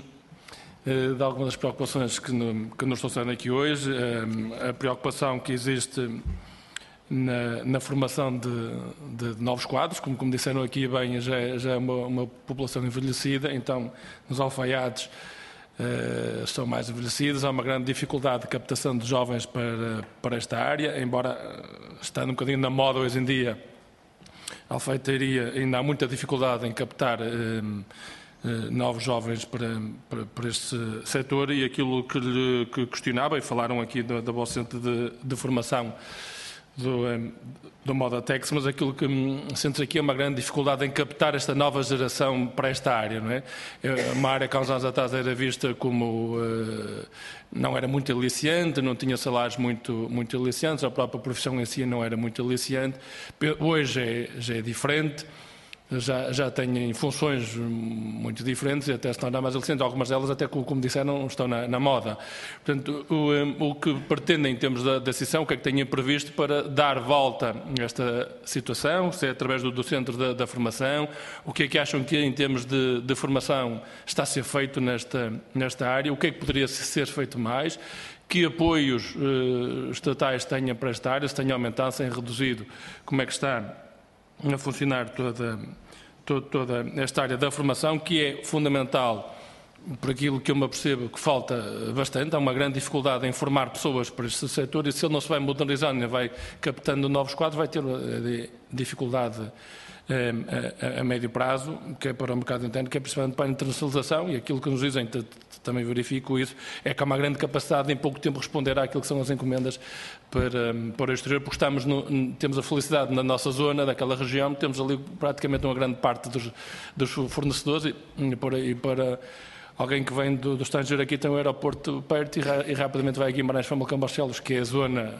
que nos estão sendo aqui hoje, a preocupação que existe na formação de novos quadros, como disseram aqui bem, já é uma população envelhecida, então nos alfaiates estão mais envelhecidos, há uma grande dificuldade de captação de jovens para esta área, embora estando um bocadinho na moda hoje em dia, a alfaiataria ainda há muita dificuldade em captar novos jovens para este setor, e aquilo que questionava, e falaram aqui da vossa centro de formação do Modatex, mas aquilo que sentes aqui é uma grande dificuldade em captar esta nova geração para esta área, não é? É uma área que há uns anos atrás era vista como não era muito aliciante, não tinha salários muito aliciantes, a própria profissão em si não era muito aliciante. Hoje já é diferente. Já têm funções muito diferentes e até se tornar mais aliciantes. Algumas delas, até como disseram, estão na moda. Portanto, o que pretendem em termos da decisão, o que é que têm previsto para dar volta a esta situação, se é através do centro da formação, o que é que acham que em termos de formação está a ser feito nesta área, o que é que poderia ser feito mais, que apoios estatais tenham para esta área, se tenham aumentado, se têm reduzido, como é que está a funcionar toda esta área da formação, que é fundamental, por aquilo que eu me apercebo que falta bastante. Há uma grande dificuldade em formar pessoas para este setor, e se ele não se vai modernizando e vai captando novos quadros, vai ter dificuldade a médio prazo, que é para o mercado interno, que é principalmente para a internacionalização, e aquilo que nos dizem, também verifico isso, é que há uma grande capacidade de em pouco tempo responder àquilo que são as encomendas para o exterior, porque temos a felicidade na nossa zona, daquela região, temos ali praticamente uma grande parte dos fornecedores, e para alguém que vem do estrangeiro aqui tem um aeroporto perto e rapidamente vai a Guimarães, Famalicão, Barcelos, que é a zona...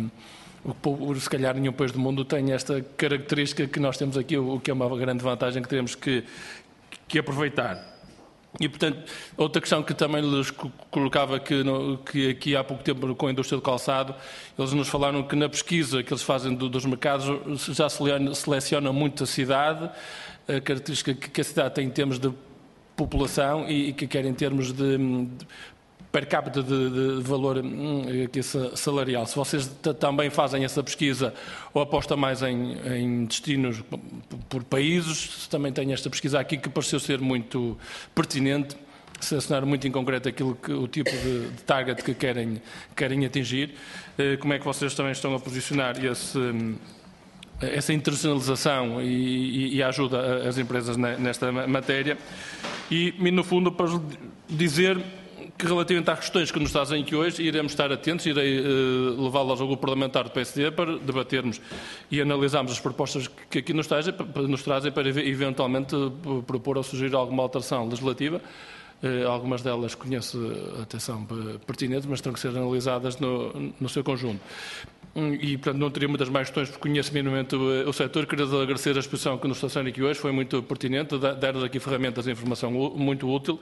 se calhar nenhum país do mundo tem esta característica que nós temos aqui, o que é uma grande vantagem que teremos que aproveitar. E, portanto, outra questão que também lhes colocava, que aqui há pouco tempo com a indústria do calçado, eles nos falaram que na pesquisa que eles fazem dos mercados já selecionam muito a cidade, a característica que a cidade tem em termos de população e que quer em termos de per capita de valor salarial. Se vocês também fazem essa pesquisa ou apostam mais em destinos por países, também têm esta pesquisa aqui que pareceu ser muito pertinente selecionar muito em concreto o tipo de target que querem atingir. Como é que vocês também estão a posicionar essa internacionalização e a ajuda às empresas nesta matéria? E no fundo, para dizer que relativamente às questões que nos trazem aqui hoje, iremos estar atentos, irei levá-las ao grupo parlamentar do PSD para debatermos e analisarmos as propostas que aqui nos trazem para eventualmente propor ou sugerir alguma alteração legislativa. Algumas delas conheço, atenção, pertinentes, mas terão que ser analisadas no seu conjunto. E, portanto, não teria muitas mais questões, porque conheço minimamente o setor. Queria agradecer a exposição que nos está sendo aqui hoje, foi muito pertinente, dar-nos aqui ferramentas de informação muito útil.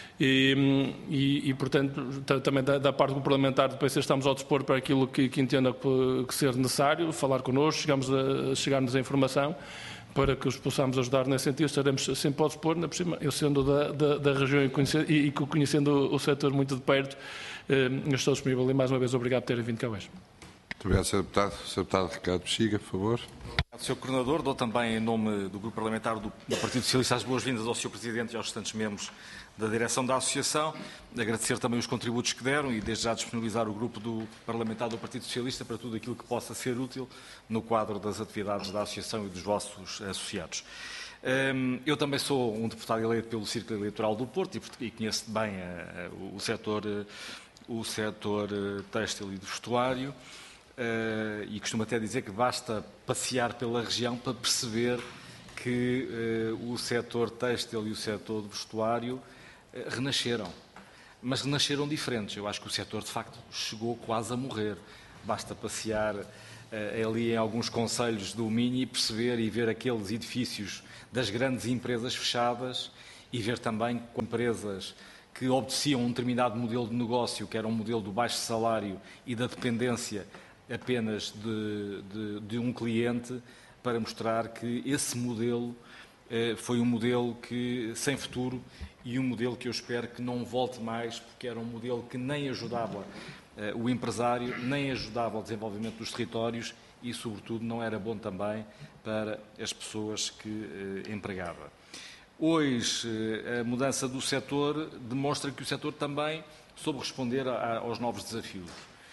E, portanto, também da parte do parlamentar do PC estamos ao dispor para aquilo que entenda que ser necessário, falar connosco, chegarmos à informação, para que os possamos ajudar nesse sentido. Estaremos sempre ao dispor, eu sendo da região e conhecendo o setor muito de perto, estou disponível. E mais uma vez, obrigado por terem vindo cá hoje. Muito obrigado, Sr. Deputado. Sr. Deputado Ricardo Bexiga, por favor. Obrigado, Sr. Coordenador. Dou também, em nome do Grupo Parlamentar do Partido Socialista, as boas-vindas ao Sr. Presidente e aos restantes membros da direção da Associação. Agradecer também os contributos que deram e, desde já, disponibilizar o Grupo Parlamentar do Partido Socialista para tudo aquilo que possa ser útil no quadro das atividades da Associação e dos vossos associados. Eu também sou um deputado eleito pelo Círculo Eleitoral do Porto e conheço bem o setor têxtil e do vestuário. E costumo até dizer que basta passear pela região para perceber que o setor têxtil e o setor do vestuário renasceram, mas renasceram diferentes. Eu acho que o setor, de facto, chegou quase a morrer. Basta passear ali em alguns concelhos do Minho e perceber e ver aqueles edifícios das grandes empresas fechadas e ver também empresas que obedeciam um determinado modelo de negócio, que era um modelo do baixo salário e da dependência apenas de um cliente, para mostrar que esse modelo foi um modelo que sem futuro e um modelo que eu espero que não volte mais, porque era um modelo que nem ajudava o empresário, nem ajudava o desenvolvimento dos territórios e, sobretudo, não era bom também para as pessoas que empregava. Hoje, a mudança do setor demonstra que o setor também soube responder aos novos desafios.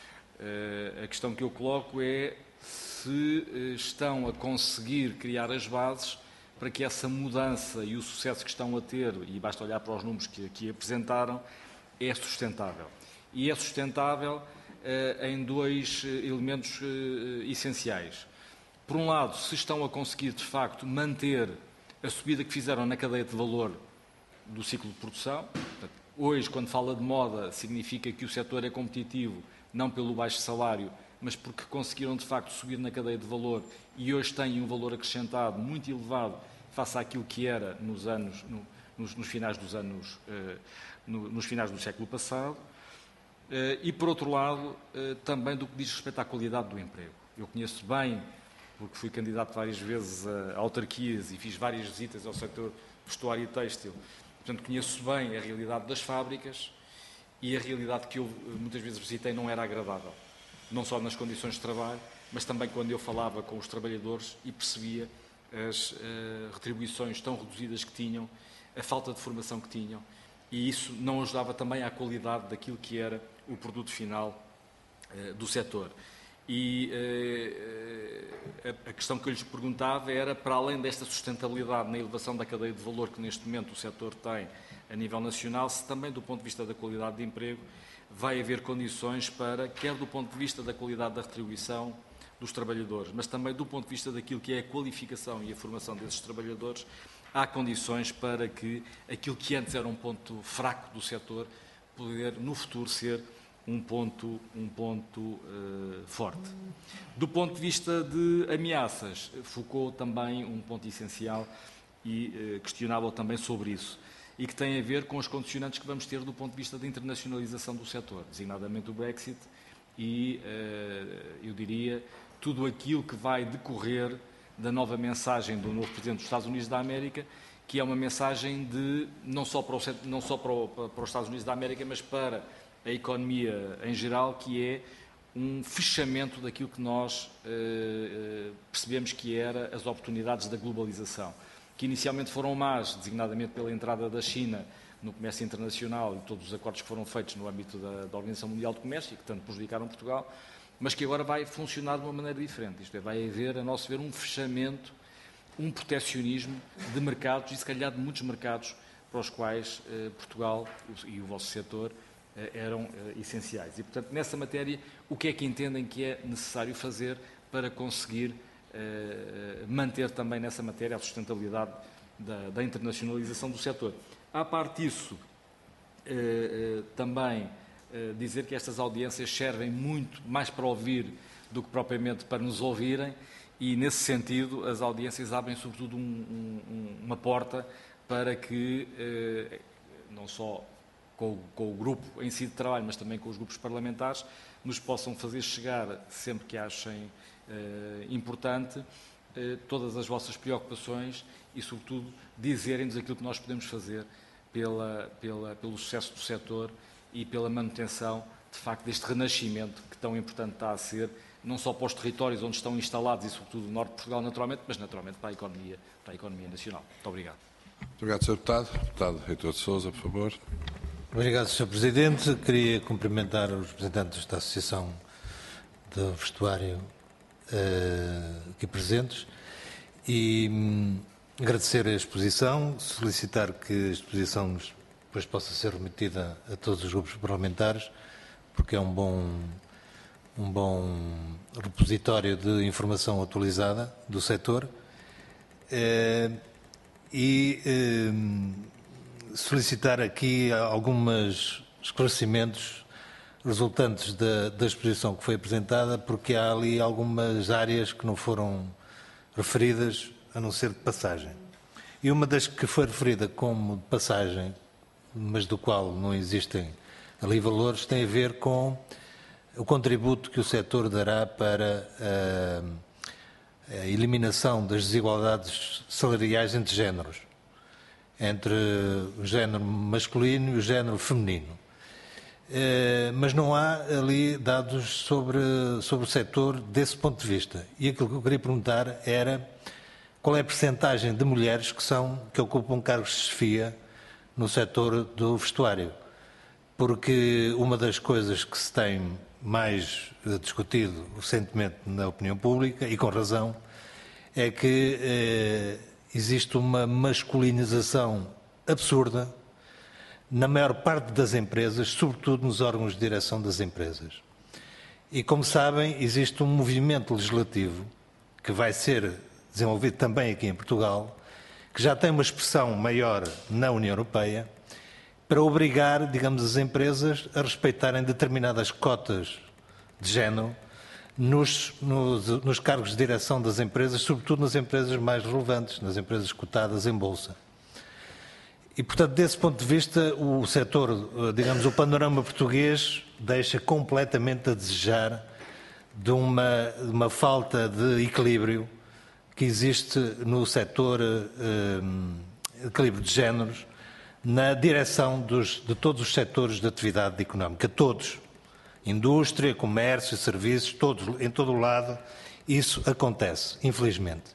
A questão que eu coloco é se estão a conseguir criar as bases para que essa mudança e o sucesso que estão a ter, e basta olhar para os números que aqui apresentaram, é sustentável. E é sustentável em dois elementos essenciais. Por um lado, se estão a conseguir, de facto, manter a subida que fizeram na cadeia de valor do ciclo de produção. Hoje, quando fala de moda, significa que o setor é competitivo, não pelo baixo salário, mas porque conseguiram, de facto, subir na cadeia de valor e hoje têm um valor acrescentado muito elevado face àquilo que era nos finais dos anos, nos finais do século passado. E, por outro lado, também do que diz respeito à qualidade do emprego. Eu conheço bem, porque fui candidato várias vezes a autarquias e fiz várias visitas ao setor vestuário e têxtil. Portanto, conheço bem a realidade das fábricas e a realidade que eu muitas vezes visitei não era agradável. Não só nas condições de trabalho, mas também quando eu falava com os trabalhadores e percebia as retribuições tão reduzidas que tinham, a falta de formação que tinham, e isso não ajudava também à qualidade daquilo que era o produto final do setor. E a questão que eu lhes perguntava era, para além desta sustentabilidade na elevação da cadeia de valor que neste momento o setor tem a nível nacional, se também do ponto de vista da qualidade de emprego vai haver condições para, quer do ponto de vista da qualidade da retribuição dos trabalhadores, mas também do ponto de vista daquilo que é a qualificação e a formação desses trabalhadores, há condições para que aquilo que antes era um ponto fraco do setor poder, no futuro, ser um ponto forte. Do ponto de vista de ameaças, Foucault também um ponto essencial e questionável também sobre isso, e que tem a ver com os condicionantes que vamos ter do ponto de vista da internacionalização do setor, designadamente o Brexit e, eu diria, tudo aquilo que vai decorrer da nova mensagem do novo Presidente dos Estados Unidos da América, que é uma mensagem de, não só para os Estados Unidos da América, mas para a economia em geral, que é um fechamento daquilo que nós percebemos que era as oportunidades da globalização, que inicialmente foram más, designadamente pela entrada da China no comércio internacional e todos os acordos que foram feitos no âmbito da Organização Mundial do Comércio e que tanto prejudicaram Portugal, mas que agora vai funcionar de uma maneira diferente. Isto é, vai haver, a nosso ver, um fechamento, um proteccionismo de mercados e, se calhar, de muitos mercados para os quais Portugal e o vosso setor eram essenciais. E, portanto, nessa matéria, o que é que entendem que é necessário fazer para conseguir manter também nessa matéria a sustentabilidade da internacionalização do setor? À parte disso, também dizer que estas audiências servem muito mais para ouvir do que propriamente para nos ouvirem e, nesse sentido, as audiências abrem sobretudo uma porta para que, não só com o grupo em si de trabalho, mas também com os grupos parlamentares, nos possam fazer chegar, sempre que achem importante, todas as vossas preocupações e, sobretudo, dizerem-nos aquilo que nós podemos fazer pelo sucesso do setor e pela manutenção, de facto, deste renascimento que tão importante está a ser, não só para os territórios onde estão instalados e, sobretudo, no norte de Portugal, naturalmente, mas, naturalmente, para a economia nacional. Muito obrigado. Muito obrigado, Sr. Deputado. Deputado Heitor de Sousa, por favor. Obrigado, Sr. Presidente. Queria cumprimentar os representantes da Associação do Vestuário aqui presentes e agradecer a exposição, solicitar que a exposição depois possa ser remetida a todos os grupos parlamentares, porque é um bom repositório de informação atualizada do setor, e solicitar aqui alguns esclarecimentos resultantes da exposição que foi apresentada, porque há ali algumas áreas que não foram referidas, a não ser de passagem. E uma das que foi referida como de passagem, mas do qual não existem ali valores, tem a ver com o contributo que o setor dará para a eliminação das desigualdades salariais entre géneros, entre o género masculino e o género feminino. Mas não há ali dados sobre o setor desse ponto de vista. E aquilo que eu queria perguntar era qual é a percentagem de mulheres que ocupam cargos de chefia no setor do vestuário. Porque uma das coisas que se tem mais discutido recentemente na opinião pública, e com razão, é que existe uma masculinização absurda na maior parte das empresas, sobretudo nos órgãos de direção das empresas. E, como sabem, existe um movimento legislativo que vai ser desenvolvido também aqui em Portugal, que já tem uma expressão maior na União Europeia, para obrigar, digamos, as empresas a respeitarem determinadas cotas de género nos cargos de direção das empresas, sobretudo nas empresas mais relevantes, nas empresas cotadas em bolsa. E, portanto, desse ponto de vista, o setor, digamos, o panorama português deixa completamente a desejar de uma falta de equilíbrio que existe no setor, equilíbrio de géneros, na direção de todos os setores de atividade económica, todos, indústria, comércio, serviços, todos, em todo o lado, isso acontece, infelizmente.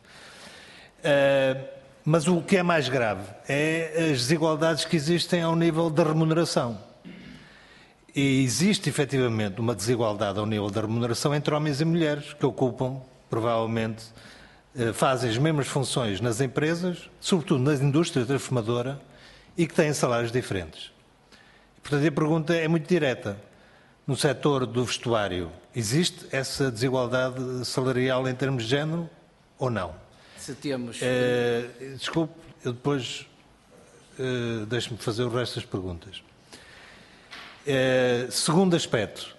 Mas o que é mais grave é as desigualdades que existem ao nível da remuneração. E existe, efetivamente, uma desigualdade ao nível da remuneração entre homens e mulheres, que ocupam, provavelmente, fazem as mesmas funções nas empresas, sobretudo na indústria transformadora, e que têm salários diferentes. Portanto, a pergunta é muito direta. No setor do vestuário, existe essa desigualdade salarial em termos de género ou não? Se temos... Desculpe, eu depois deixe-me fazer o resto das perguntas. Segundo aspecto,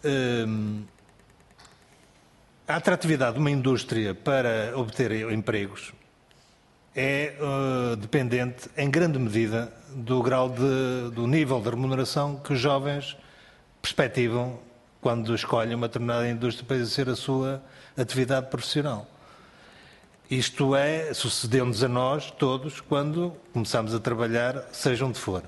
a atratividade de uma indústria para obter empregos é dependente, em grande medida, do grau do nível de remuneração que os jovens perspectivam quando escolhem uma determinada indústria para exercer a sua atividade profissional. Isto sucedeu-nos a nós todos quando começamos a trabalhar, seja onde for.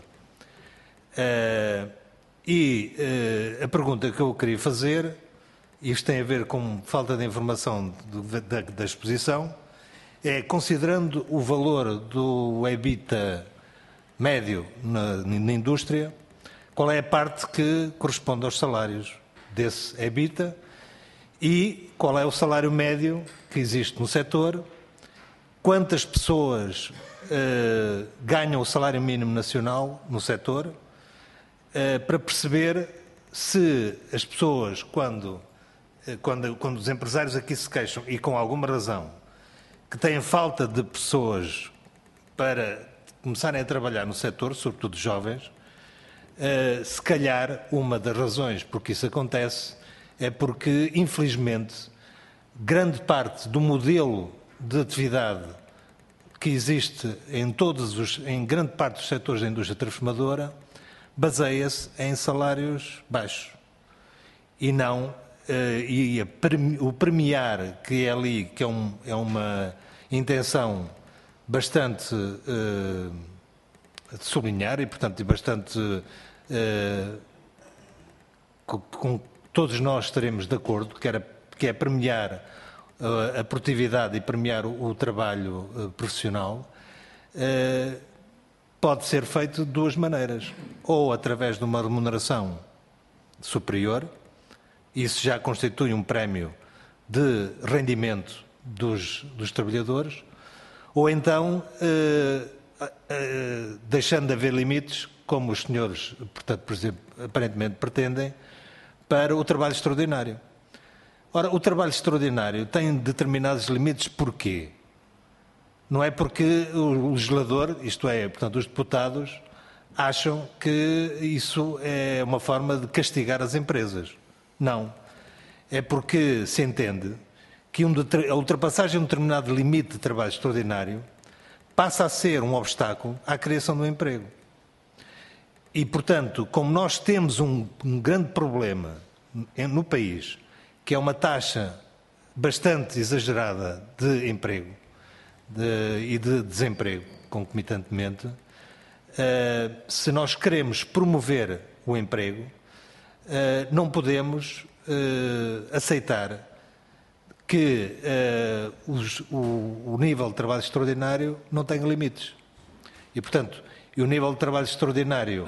A pergunta que eu queria fazer, isto tem a ver com falta de informação da exposição, é, considerando o valor do EBITDA médio na indústria, qual é a parte que corresponde aos salários desse EBITDA e qual é o salário médio que existe no setor, quantas pessoas ganham o salário mínimo nacional no setor, para perceber se as pessoas, quando os empresários aqui se queixam, e com alguma razão, que têm falta de pessoas para começarem a trabalhar no setor, sobretudo jovens, se calhar uma das razões por que isso acontece é porque, infelizmente, grande parte do modelo de atividade que existe em grande parte dos setores da indústria transformadora baseia-se em salários baixos e não o premiar, que é ali, que é uma intenção bastante de sublinhar e, portanto, bastante com todos nós estaremos de acordo, que é premiar a produtividade e premiar o trabalho profissional, pode ser feito de duas maneiras. Ou através de uma remuneração superior, isso já constitui um prémio de rendimento dos trabalhadores, ou então deixando de haver limites, como os senhores, portanto, por exemplo, aparentemente pretendem, para o trabalho extraordinário. Ora, o trabalho extraordinário tem determinados limites. Porquê? Não é porque o legislador, isto é, portanto, os deputados, acham que isso é uma forma de castigar as empresas. Não. É porque se entende que a ultrapassagem de um determinado limite de trabalho extraordinário passa a ser um obstáculo à criação do emprego. E, portanto, como nós temos um grande problema no país, que é uma taxa bastante exagerada de emprego e de desemprego, concomitantemente, se nós queremos promover o emprego, não podemos aceitar que o nível de trabalho extraordinário não tenha limites. E, portanto, o nível de trabalho extraordinário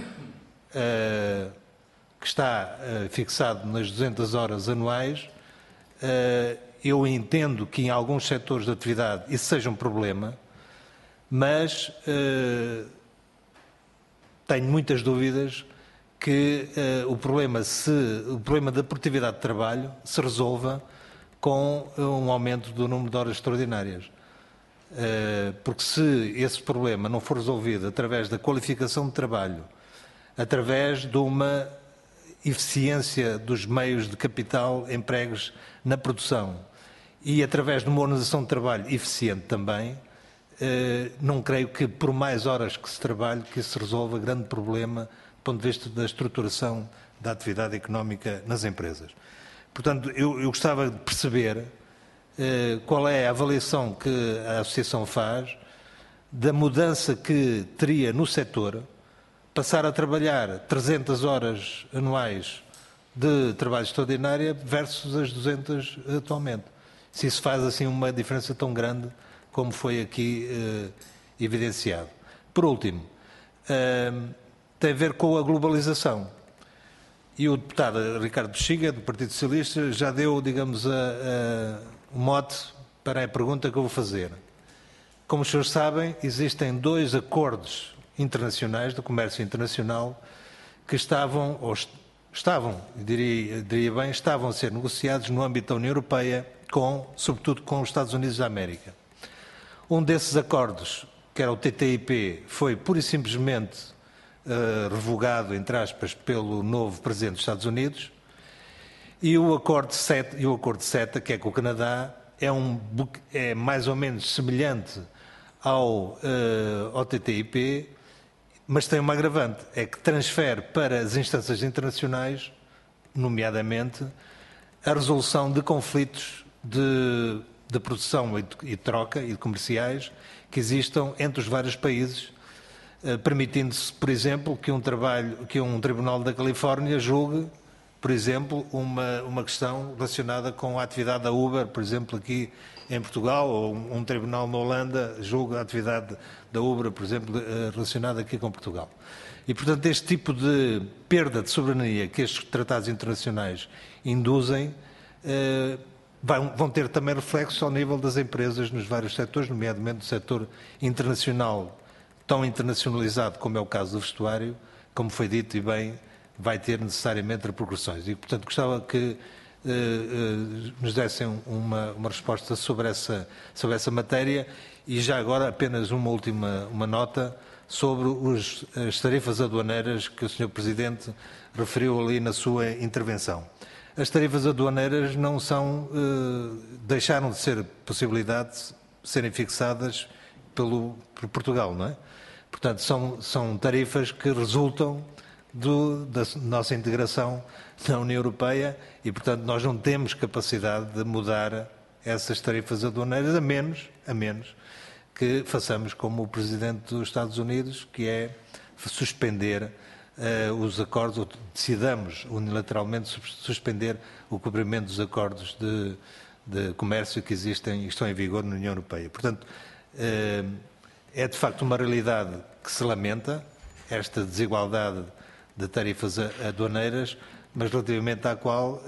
que está fixado nas 200 horas anuais, eu entendo que em alguns setores de atividade isso seja um problema, mas tenho muitas dúvidas que o problema da produtividade de trabalho se resolva com um aumento do número de horas extraordinárias. Porque se esse problema não for resolvido através da qualificação de trabalho, através de uma eficiência dos meios de capital empregos na produção e através de uma organização de trabalho eficiente também, não creio que por mais horas que se trabalhe que isso resolva grande problema do ponto de vista da estruturação da atividade económica nas empresas. Portanto, eu gostava de perceber qual é a avaliação que a Associação faz da mudança que teria no setor passar a trabalhar 300 horas anuais de trabalho extraordinário versus as 200 atualmente. Se isso faz assim uma diferença tão grande como foi aqui evidenciado. Por último, tem a ver com a globalização. E o deputado Ricardo Bexiga, do Partido Socialista, já deu, digamos, o mote para a pergunta que eu vou fazer. Como os senhores sabem, existem 2 acordos internacionais, de comércio internacional, que estavam a ser negociados no âmbito da União Europeia, sobretudo com os Estados Unidos da América. Um desses acordos, que era o TTIP, foi pura e simplesmente revogado, entre aspas, pelo novo Presidente dos Estados Unidos, e o acordo CETA, que é com o Canadá, é mais ou menos semelhante ao TTIP, mas tem uma agravante, é que transfere para as instâncias internacionais, nomeadamente, a resolução de conflitos de produção e troca e de comerciais que existam entre os vários países, permitindo-se, por exemplo, que um tribunal da Califórnia julgue por exemplo, uma questão relacionada com a atividade da Uber, por exemplo, aqui em Portugal, ou um tribunal na Holanda julga a atividade da Uber, por exemplo, relacionada aqui com Portugal. E, portanto, este tipo de perda de soberania que estes tratados internacionais induzem vão ter também reflexos ao nível das empresas nos vários setores, nomeadamente no setor internacional, tão internacionalizado como é o caso do vestuário, como foi dito e bem, vai ter necessariamente repercussões. E, portanto, gostava que nos dessem uma resposta sobre essa matéria e já agora apenas uma última nota sobre as tarifas aduaneiras que o Sr. Presidente referiu ali na sua intervenção. As tarifas aduaneiras não deixaram de ser possibilidade de serem fixadas por Portugal, não é? Portanto, são tarifas que resultam da nossa integração na União Europeia e, portanto, nós não temos capacidade de mudar essas tarifas aduaneiras, a menos que façamos como o Presidente dos Estados Unidos, que é suspender os acordos, ou decidamos unilateralmente suspender o cumprimento dos acordos de comércio que existem e estão em vigor na União Europeia. Portanto, é de facto uma realidade que se lamenta, esta desigualdade de tarifas aduaneiras, mas relativamente à qual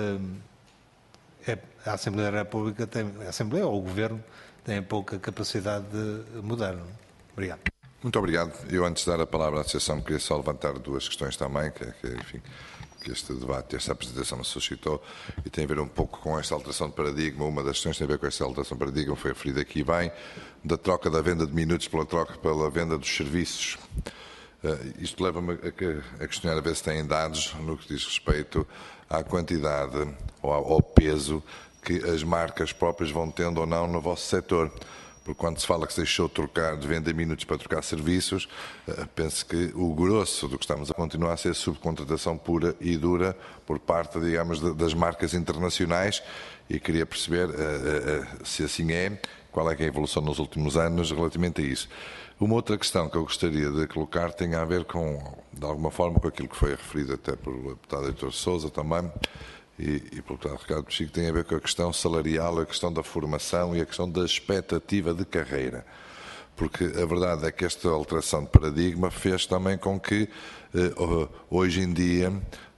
a Assembleia da República a Assembleia ou o Governo têm pouca capacidade de mudar. Não? Obrigado. Muito obrigado. Eu, antes de dar a palavra à Associação, queria só levantar duas questões também, que este debate, esta apresentação me suscitou, e tem a ver um pouco com esta alteração de paradigma. Uma das questões tem a ver com esta alteração de paradigma, foi referida aqui bem, da troca da venda de minutos pela venda dos serviços. Isto leva-me a questionar a ver se têm dados no que diz respeito à quantidade ou ao peso que as marcas próprias vão tendo ou não no vosso setor. Porque quando se fala que se deixou de vender minutos para trocar serviços, penso que o grosso do que estamos a continuar a ser subcontratação pura e dura por parte, digamos, das marcas internacionais, e queria perceber se assim é, qual é que é a evolução nos últimos anos relativamente a isso. Uma outra questão que eu gostaria de colocar tem a ver com, de alguma forma, com aquilo que foi referido até pelo deputado Heitor Sousa também, e pelo deputado Ricardo Pacheco, tem a ver com a questão salarial, a questão da formação e a questão da expectativa de carreira. Porque a verdade é que esta alteração de paradigma fez também com que, hoje em dia,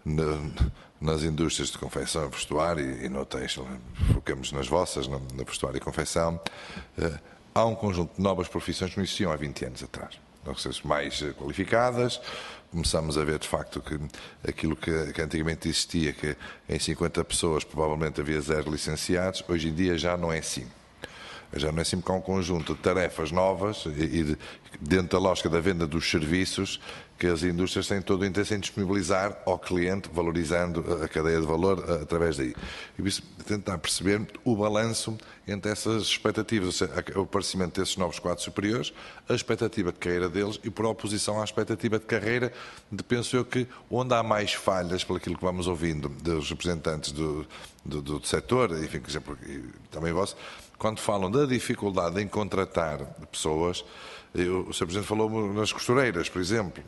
nas indústrias de confecção e vestuário, e no têxtil, focamos nas vossas, na vestuário e confecção, há um conjunto de novas profissões que não existiam há 20 anos atrás. Mais qualificadas, começamos a ver de facto que aquilo que antigamente existia, que em 50 pessoas provavelmente havia 0 licenciados, hoje em dia já não é assim. Já não é assim, porque há um conjunto de tarefas novas e dentro da lógica da venda dos serviços que as indústrias têm todo o interesse em disponibilizar ao cliente, valorizando a cadeia de valor através daí. E por isso, tentar perceber o balanço entre essas expectativas, ou seja, o aparecimento desses novos quadros superiores, a expectativa de carreira deles e por oposição à expectativa de carreira penso eu que onde há mais falhas, pelo aquilo que vamos ouvindo dos representantes do setor, enfim, por exemplo, também vós, quando falam da dificuldade em contratar pessoas, o Sr. Presidente falou nas costureiras, por exemplo,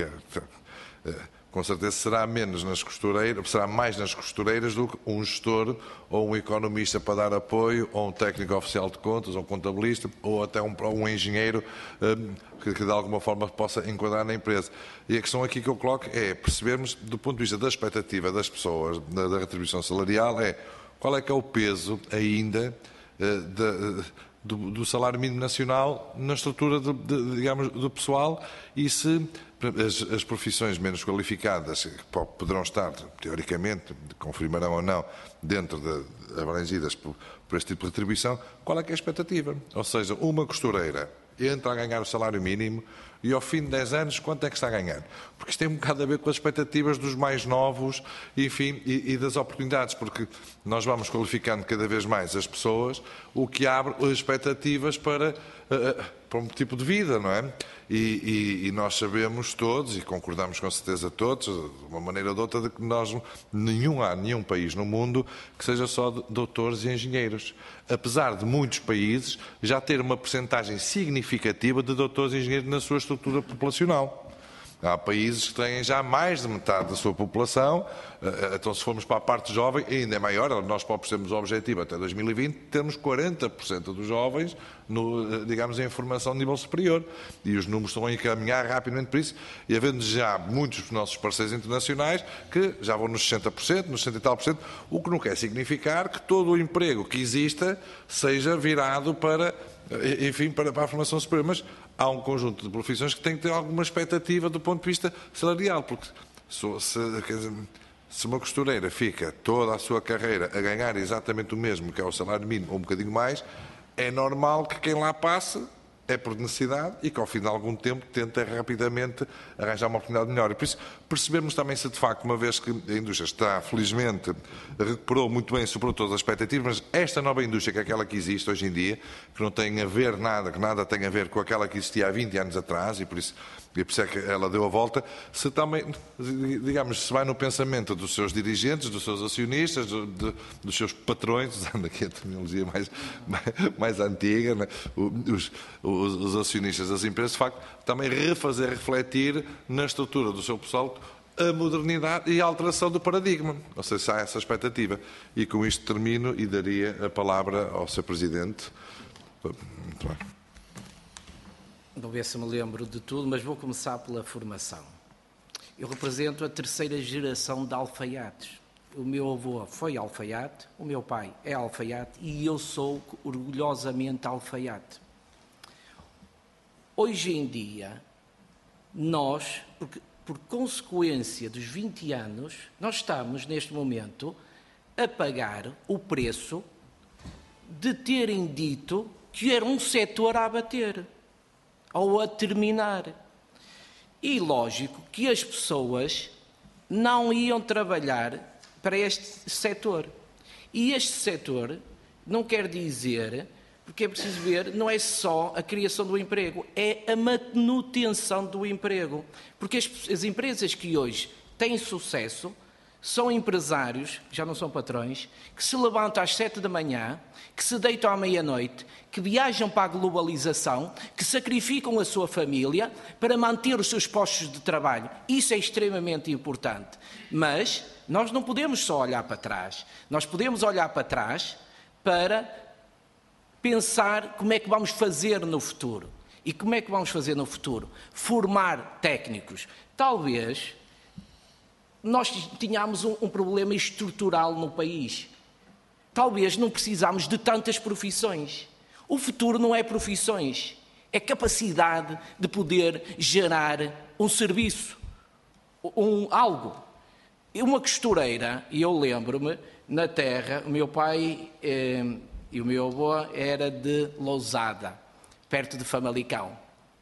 com certeza será mais nas costureiras do que um gestor ou um economista para dar apoio, ou um técnico oficial de contas, ou um contabilista, ou até um engenheiro que de alguma forma possa enquadrar na empresa. E a questão aqui que eu coloco é percebermos, do ponto de vista da expectativa das pessoas, da retribuição salarial, qual é que é o peso ainda do salário mínimo nacional na estrutura digamos, do pessoal, e se as profissões menos qualificadas, que poderão estar, teoricamente, confirmarão ou não, abrangidas por este tipo de retribuição, qual é que é a expectativa? Ou seja, uma costureira entra a ganhar o salário mínimo e ao fim de 10 anos quanto é que está a ganhar? Porque isto tem um bocado a ver com as expectativas dos mais novos, enfim, e das oportunidades, porque nós vamos qualificando cada vez mais as pessoas, o que abre expectativas para um tipo de vida, não é? E nós sabemos todos, e concordamos com certeza todos, de uma maneira ou de outra, de que há nenhum país no mundo que seja só de doutores e engenheiros. Apesar de muitos países já ter uma percentagem significativa de doutores e engenheiros na sua estrutura populacional. Há países que têm já mais de metade da sua população, então se formos para a parte jovem, ainda é maior. Nós próprios temos o objetivo até 2020, termos 40% dos jovens, digamos, em formação de nível superior. E os números estão a encaminhar rapidamente para isso. E havendo já muitos dos nossos parceiros internacionais que já vão nos 60%, nos 60 e tal %, o que não quer significar que todo o emprego que exista seja virado para, enfim, para a formação superior. Mas há um conjunto de profissões que têm que ter alguma expectativa do ponto de vista salarial, porque se uma costureira fica toda a sua carreira a ganhar exatamente o mesmo que é o salário mínimo ou um bocadinho mais, é normal que quem lá passe é por necessidade e que ao fim de algum tempo tenta rapidamente arranjar uma oportunidade melhor. E por isso percebemos também se de facto, uma vez que a indústria está, felizmente, recuperou muito bem, superou todas as expectativas, mas esta nova indústria, que é aquela que existe hoje em dia, que não tem a ver nada, que nada tem a ver com aquela que existia há 20 anos atrás, e por isso é que ela deu a volta, se também, digamos, se vai no pensamento dos seus dirigentes, dos seus acionistas, dos seus patrões, usando aqui a terminologia mais antiga, né? Os acionistas das empresas, de facto, também refletir na estrutura do seu pessoal a modernidade e a alteração do paradigma. Ou seja, se há essa expectativa. E com isto termino e daria a palavra ao Sr. Presidente. Muito bem. Vou ver se me lembro de tudo, mas vou começar pela formação. Eu represento a terceira geração de alfaiates. O meu avô foi alfaiate, o meu pai é alfaiate e eu sou orgulhosamente alfaiate. Hoje em dia, nós, por consequência dos 20 anos, nós estamos, neste momento, a pagar o preço de terem dito que era um setor a abater ou a terminar. E lógico que as pessoas não iam trabalhar para este setor. E este setor não quer dizer, porque é preciso ver, não é só a criação do emprego, é a manutenção do emprego. Porque as empresas que hoje têm sucesso são empresários, já não são patrões, que se levantam às 7 da manhã, que se deitam à meia-noite, que viajam para a globalização, que sacrificam a sua família para manter os seus postos de trabalho. Isso é extremamente importante. Mas nós não podemos só olhar para trás. Nós podemos olhar para trás para pensar como é que vamos fazer no futuro. E como é que vamos fazer no futuro? Formar técnicos. Talvez nós tínhamos um problema estrutural no país. Talvez não precisámos de tantas profissões. O futuro não é profissões, é capacidade de poder gerar um serviço, algo. Uma costureira, e eu lembro-me, na terra, o meu pai e o meu avô era de Lousada, perto de Famalicão.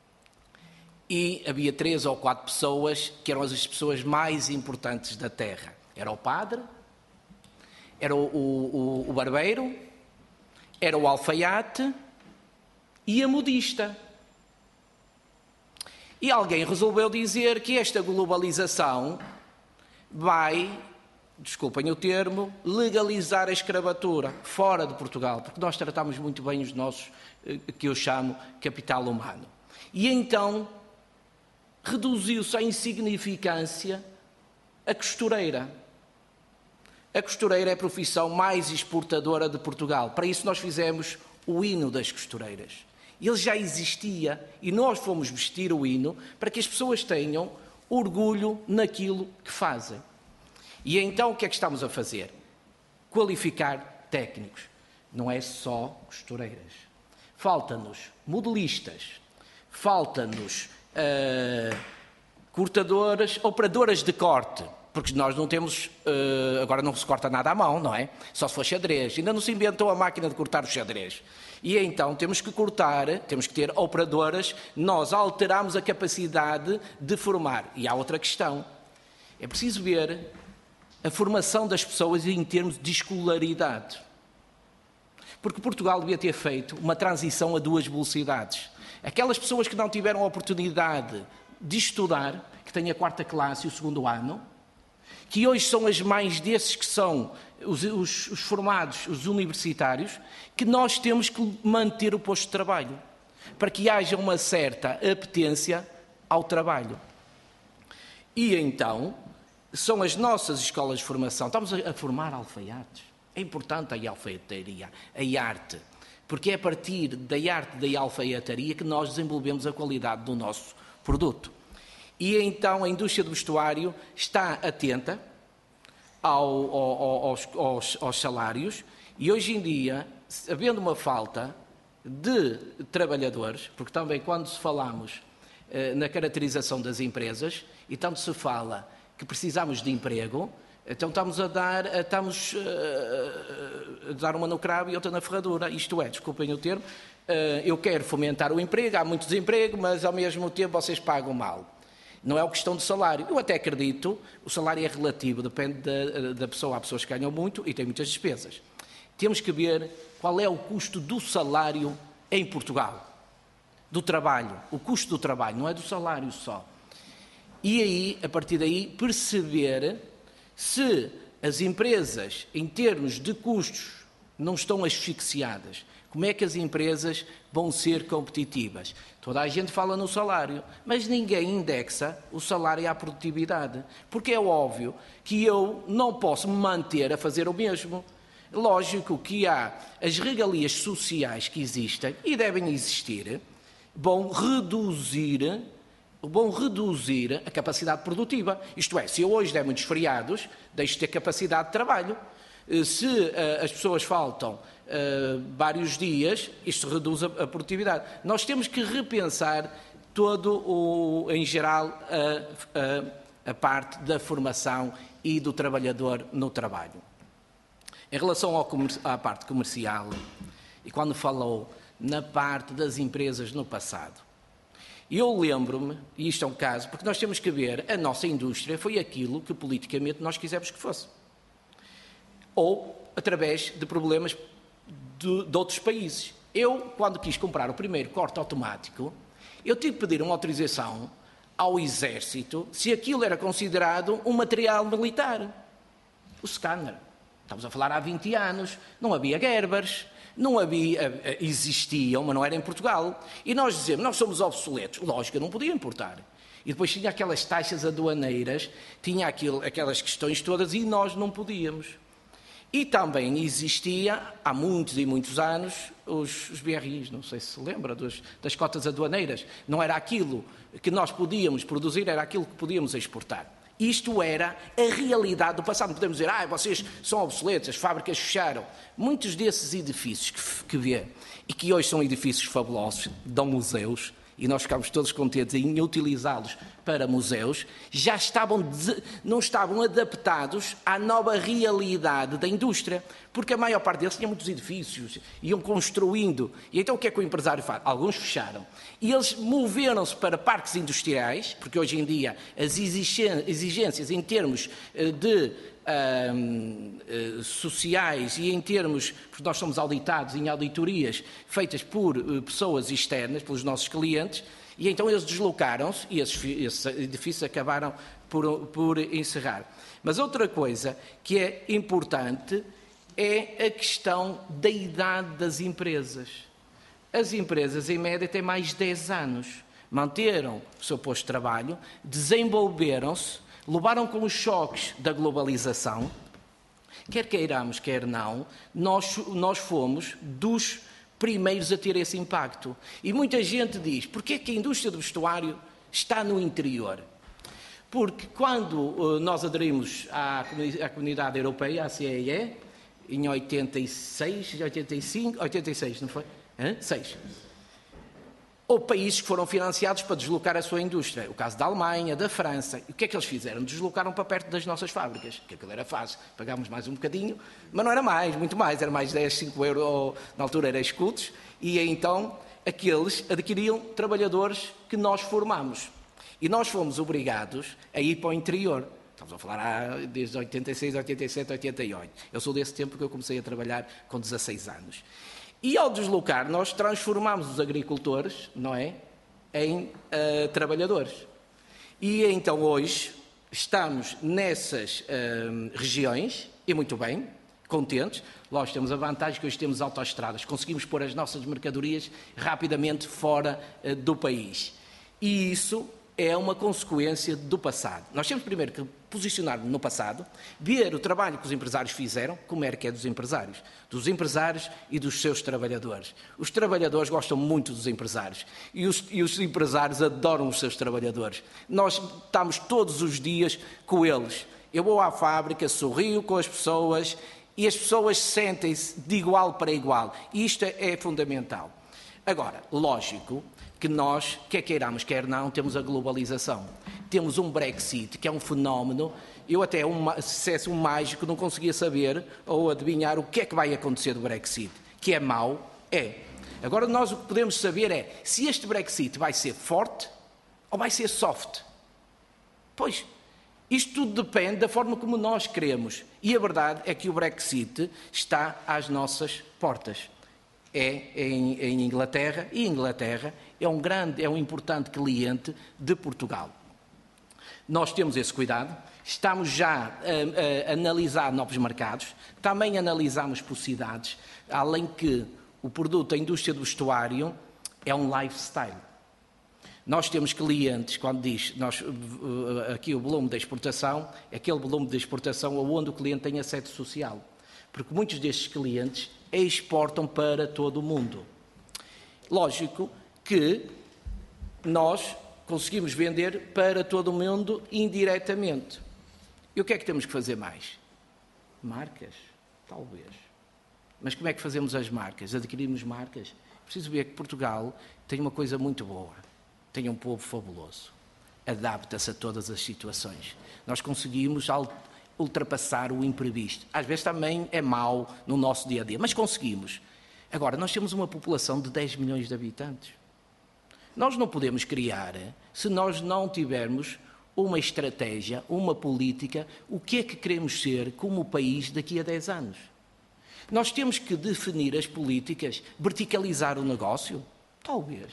E havia 3 ou 4 pessoas que eram as pessoas mais importantes da terra. Era o padre, era o barbeiro, era o alfaiate e a modista. E alguém resolveu dizer que esta globalização vai, desculpem o termo, legalizar a escravatura fora de Portugal, porque nós tratamos muito bem os nossos, que eu chamo, capital humano. E então reduziu-se à insignificância a costureira. A costureira é a profissão mais exportadora de Portugal. Para isso nós fizemos o hino das costureiras. Ele já existia e nós fomos vestir o hino para que as pessoas tenham orgulho naquilo que fazem. E então o que é que estamos a fazer? Qualificar técnicos. Não é só costureiras. Falta-nos modelistas, falta-nos cortadoras, operadoras de corte, porque nós não temos, agora não se corta nada à mão, não é? Só se for xadrez. Ainda não se inventou a máquina de cortar o xadrez. E então temos que cortar, temos que ter operadoras, nós alteramos a capacidade de formar. E há outra questão. É preciso ver a formação das pessoas em termos de escolaridade. Porque Portugal devia ter feito uma transição a 2 velocidades. Aquelas pessoas que não tiveram a oportunidade de estudar, que têm a 4ª classe e o 2º ano, que hoje são as mães desses que são os formados, os universitários, que nós temos que manter o posto de trabalho, para que haja uma certa apetência ao trabalho. E então, são as nossas escolas de formação. Estamos a formar alfaiates. É importante a alfaiataria, a arte, porque é a partir da arte da alfaiataria que nós desenvolvemos a qualidade do nosso produto. E então a indústria do vestuário está atenta aos salários e hoje em dia, havendo uma falta de trabalhadores, porque também quando falamos na caracterização das empresas e tanto se fala que precisamos de emprego, então estamos a dar uma no cravo e outra na ferradura. Isto é, desculpem o termo, eu quero fomentar o emprego, há muito desemprego, mas ao mesmo tempo vocês pagam mal. Não é uma questão de salário. Eu até acredito, o salário é relativo, depende da pessoa. Há pessoas que ganham muito e têm muitas despesas. Temos que ver qual é o custo do salário em Portugal. Do trabalho. O custo do trabalho, não é do salário só. E aí, a partir daí, perceber se as empresas, em termos de custos, não estão asfixiadas. Como é que as empresas vão ser competitivas? Toda a gente fala no salário, mas ninguém indexa o salário à produtividade. Porque é óbvio que eu não posso me manter a fazer o mesmo. Lógico que há as regalias sociais que existem e devem existir, vão reduzir a capacidade produtiva. Isto é, se eu hoje der muitos feriados, deixo de ter capacidade de trabalho. Se as pessoas faltam vários dias, isto reduz a produtividade. Nós temos que repensar em geral, a parte da formação e do trabalhador no trabalho. Em relação à parte comercial, e quando falou na parte das empresas no passado, eu lembro-me, e isto é um caso, porque nós temos que ver, a nossa indústria foi aquilo que politicamente nós quisemos que fosse. Ou através de problemas de outros países. Eu, quando quis comprar o primeiro corte automático, eu tive que pedir uma autorização ao Exército se aquilo era considerado um material militar. O scanner. Estamos a falar há 20 anos. Não havia Gerbers, não havia, existiam, mas não era em Portugal. E nós dizemos, nós somos obsoletos. Lógico, eu não podia importar. E depois tinha aquelas taxas aduaneiras, tinha aquelas questões todas e nós não podíamos. E também existia, há muitos e muitos anos, os BRIs, não sei se se lembra, das cotas aduaneiras. Não era aquilo que nós podíamos produzir, era aquilo que podíamos exportar. Isto era a realidade do passado. Não podemos dizer, vocês são obsoletos, as fábricas fecharam. Muitos desses edifícios que vê, e que hoje são edifícios fabulosos, dão museus, e nós ficámos todos contentes em utilizá-los para museus, não estavam adaptados à nova realidade da indústria, porque a maior parte deles tinha muitos edifícios, iam construindo. E então o que é que o empresário faz? Alguns fecharam. E eles moveram-se para parques industriais, porque hoje em dia as exigências em termos de sociais e em termos, porque nós somos auditados em auditorias feitas por pessoas externas, pelos nossos clientes, e então eles deslocaram-se e esses edifícios acabaram por encerrar. Mas outra coisa que é importante é a questão da idade das empresas. As empresas, em média, têm mais de 10 anos. Manteram o seu posto de trabalho, desenvolveram-se, levaram com os choques da globalização, quer queiramos, quer não, nós fomos dos primeiros a ter esse impacto. E muita gente diz, porquê é que a indústria do vestuário está no interior? Porque quando nós aderimos à Comunidade Europeia, à CEE, em 86, 85, 86, não foi? 6. Ou países que foram financiados para deslocar a sua indústria. O caso da Alemanha, da França. E o que é que eles fizeram? Deslocaram para perto das nossas fábricas. Porque aquilo era fácil. Pagámos mais um bocadinho, mas não era mais, muito mais. Era mais 10, 5 euros, na altura era escudos. E então aqueles adquiriam trabalhadores que nós formamos. E nós fomos obrigados a ir para o interior. Estamos a falar desde 86, 87, 88. Eu sou desse tempo que eu comecei a trabalhar com 16 anos. E ao deslocar, nós transformámos os agricultores, não é, em trabalhadores. E então hoje estamos nessas regiões, e muito bem, contentes. Nós temos a vantagem que hoje temos autoestradas, conseguimos pôr as nossas mercadorias rapidamente fora do país. E isso é uma consequência do passado. Nós temos primeiro que posicionar-nos no passado, ver o trabalho que os empresários fizeram, como era que é dos empresários e dos seus trabalhadores. Os trabalhadores gostam muito dos empresários e os empresários adoram os seus trabalhadores. Nós estamos todos os dias com eles. Eu vou à fábrica, sorrio com as pessoas e as pessoas sentem-se de igual para igual. E isto é fundamental. Agora, lógico que nós, quer queiramos, quer não, temos a globalização. Temos um Brexit, que é um fenómeno. Eu até, se fosse um mágico, não conseguia saber ou adivinhar o que é que vai acontecer do Brexit. Que é mau, é. Agora, nós o que podemos saber é se este Brexit vai ser forte ou vai ser soft. Pois, isto tudo depende da forma como nós queremos. E a verdade é que o Brexit está às nossas portas. É em Inglaterra, e Inglaterra é um importante cliente de Portugal. Nós temos esse cuidado, estamos já a analisar novos mercados, também analisamos possibilidades, além que o produto da indústria do vestuário é um lifestyle. Nós temos clientes, quando diz, aqui o volume da exportação, é aquele volume de exportação onde o cliente tem assédio social, porque muitos destes clientes exportam para todo o mundo. Lógico que nós conseguimos vender para todo o mundo indiretamente. E o que é que temos que fazer mais? Marcas? Talvez. Mas como é que fazemos as marcas? Adquirimos marcas? Preciso ver que Portugal tem uma coisa muito boa. Tem um povo fabuloso. Adapta-se a todas as situações. Nós conseguimos ultrapassar o imprevisto. Às vezes também é mau no nosso dia-a-dia, mas conseguimos. Agora, nós temos uma população de 10 milhões de habitantes. Nós não podemos criar, se nós não tivermos uma estratégia, uma política, o que é que queremos ser como país daqui a 10 anos. Nós temos que definir as políticas, verticalizar o negócio? Talvez.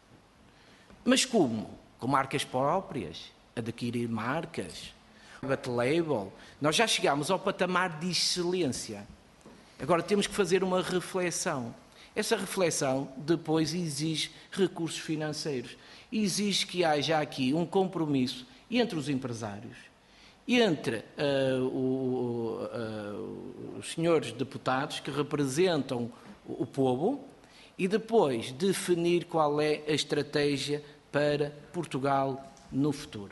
Mas como? Com marcas próprias, adquirir marcas, private label. Nós já chegámos ao patamar de excelência. Agora temos que fazer uma reflexão. Essa reflexão depois exige recursos financeiros. Exige que haja aqui um compromisso entre os empresários, entre os senhores deputados que representam o povo e depois definir qual é a estratégia para Portugal no futuro.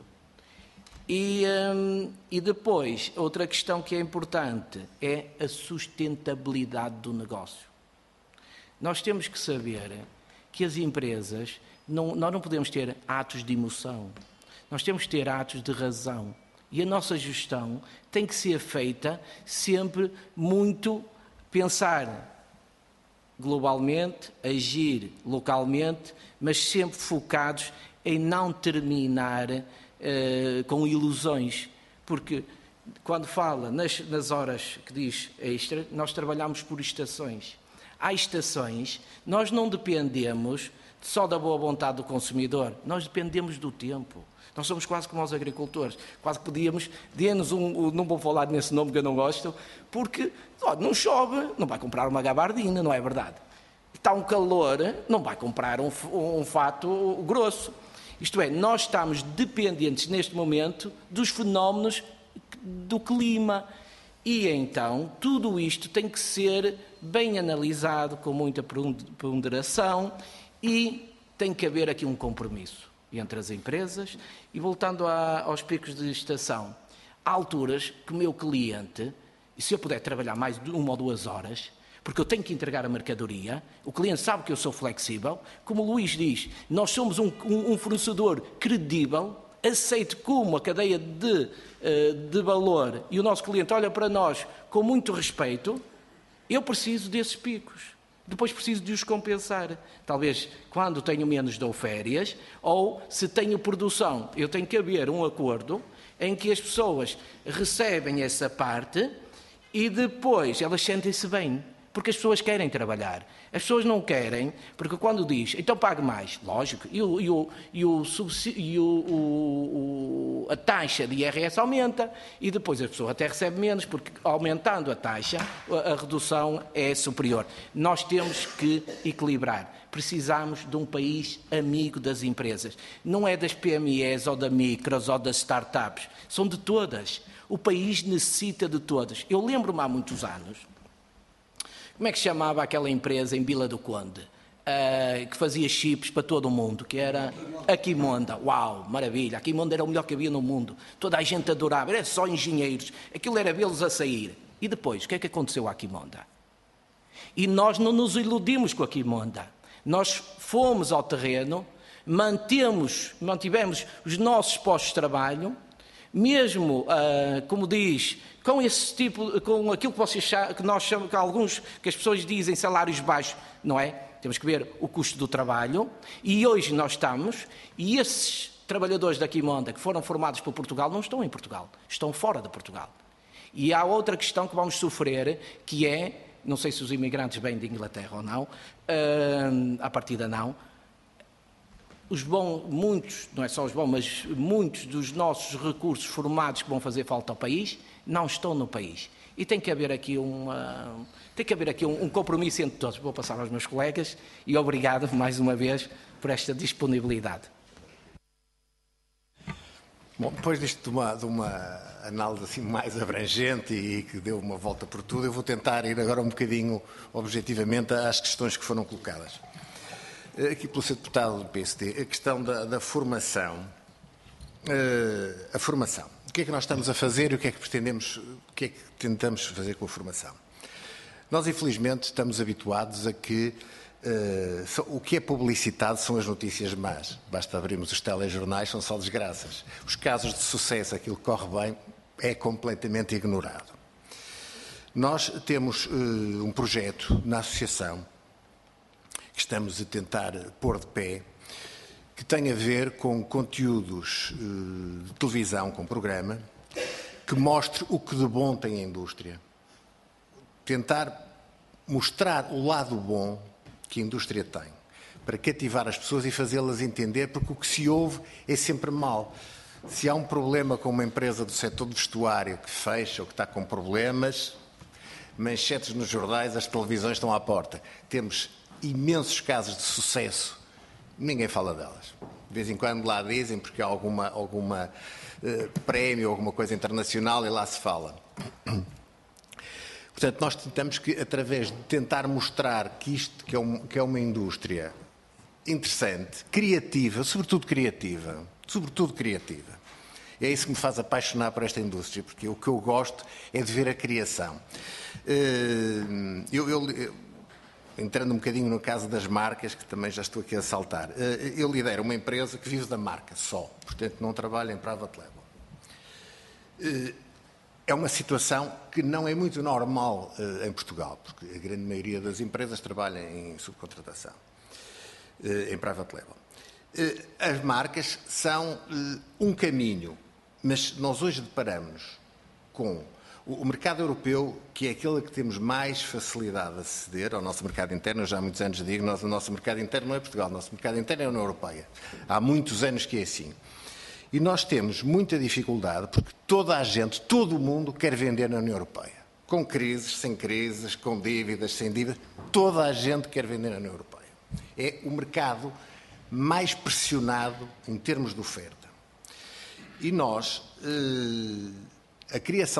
E depois, outra questão que é importante é a sustentabilidade do negócio. Nós temos que saber que as empresas, nós não podemos ter atos de emoção, nós temos que ter atos de razão. E a nossa gestão tem que ser feita sempre muito pensar globalmente, agir localmente, mas sempre focados em não terminar com ilusões, porque quando fala nas horas que diz extra, nós trabalhamos por estações. Há estações, nós não dependemos só da boa vontade do consumidor, nós dependemos do tempo. Nós somos quase como os agricultores, quase que podíamos, não vou falar nesse nome que eu não gosto, porque não chove, não vai comprar uma gabardina, não é verdade? Está um calor, não vai comprar um fato grosso. Isto é, nós estamos dependentes neste momento dos fenómenos do clima e então tudo isto tem que ser bem analisado com muita ponderação e tem que haver aqui um compromisso entre as empresas. E voltando aos picos de estação, há alturas que o meu cliente, e se eu puder trabalhar mais de 1 ou 2 horas, porque eu tenho que entregar a mercadoria, o cliente sabe que eu sou flexível, como o Luís diz, nós somos um fornecedor credível, aceito como a cadeia de valor, e o nosso cliente olha para nós com muito respeito, eu preciso desses picos. Depois preciso de os compensar. Talvez quando tenho menos dou férias, ou se tenho produção, eu tenho que haver um acordo em que as pessoas recebem essa parte e depois elas sentem-se bem. porque as pessoas querem trabalhar. As pessoas não querem, porque quando diz, então pague mais, lógico, a taxa de IRS aumenta e depois a pessoa até recebe menos, porque aumentando a taxa, a redução é superior. Nós temos que equilibrar. Precisamos de um país amigo das empresas. Não é das PMEs ou da micros ou das startups. São de todas. O país necessita de todas. Eu lembro-me há muitos anos, como é que se chamava aquela empresa em Vila do Conde, que fazia chips para todo o mundo, que era a Quimonda. Uau, maravilha. A Quimonda era o melhor que havia no mundo. Toda a gente adorava. Era só engenheiros. Aquilo era vê-los a sair. E depois, o que é que aconteceu à Quimonda? E nós não nos iludimos com a Quimonda. Nós fomos ao terreno, mantivemos os nossos postos de trabalho, mesmo, como diz, com esse tipo, com aquilo que vocês que nós chamamos, que as pessoas dizem salários baixos, não é? Temos que ver o custo do trabalho, e hoje nós estamos, e esses trabalhadores da Quimonda que foram formados por Portugal não estão em Portugal, estão fora de Portugal. E há outra questão que vamos sofrer, que é, não sei se os imigrantes vêm de Inglaterra ou não, à partida não, muitos, não é só os bons, mas muitos dos nossos recursos formados que vão fazer falta ao país, não estão no país. E tem que haver aqui um compromisso entre todos. Vou passar aos meus colegas e obrigado mais uma vez por esta disponibilidade. Bom, depois disto de uma análise assim mais abrangente e que deu uma volta por tudo, eu vou tentar ir agora um bocadinho objetivamente às questões que foram colocadas. Aqui pelo Sr. Deputado do PSD, a questão da formação. A formação. O que é que nós estamos a fazer e o que é que pretendemos, o que é que tentamos fazer com a formação? Nós, infelizmente, estamos habituados a que o que é publicitado são as notícias más. Basta abrirmos os telejornais, são só desgraças. Os casos de sucesso, aquilo que corre bem, é completamente ignorado. Nós temos um projeto na Associação que estamos a tentar pôr de pé, que tem a ver com conteúdos de televisão, com programa, que mostre o que de bom tem a indústria. Tentar mostrar o lado bom que a indústria tem, para cativar as pessoas e fazê-las entender, porque o que se ouve é sempre mau. Se há um problema com uma empresa do setor do vestuário que fecha ou que está com problemas, manchetes nos jornais, as televisões estão à porta. Temos imensos casos de sucesso, ninguém fala delas. De vez em quando lá dizem, porque há alguma prémio, alguma coisa internacional e lá se fala. Portanto, nós tentamos que, através de tentar mostrar que isto que é uma indústria interessante, criativa, sobretudo criativa, é isso que me faz apaixonar por esta indústria, porque o que eu gosto é de ver a criação. Entrando um bocadinho no caso das marcas, que também já estou aqui a saltar, eu lidero uma empresa que vive da marca só, portanto não trabalho em private label. É uma situação que não é muito normal em Portugal, porque a grande maioria das empresas trabalha em subcontratação, em private label. As marcas são um caminho, mas nós hoje deparamos com o mercado europeu, que é aquele a que temos mais facilidade de aceder ao nosso mercado interno. Eu já há muitos anos digo, o nosso mercado interno não é Portugal, o nosso mercado interno é a União Europeia. Há muitos anos que é assim. E nós temos muita dificuldade, porque toda a gente, todo o mundo quer vender na União Europeia. Com crises, sem crises, com dívidas, sem dívidas, toda a gente quer vender na União Europeia. É o mercado mais pressionado em termos de oferta. E nós... a criação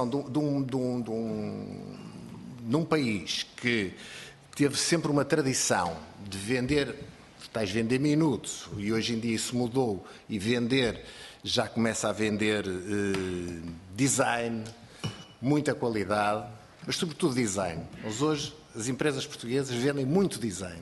num país que teve sempre uma tradição de vender minutos, e hoje em dia isso mudou, e já começa a vender design, muita qualidade, mas sobretudo design. Mas hoje as empresas portuguesas vendem muito design.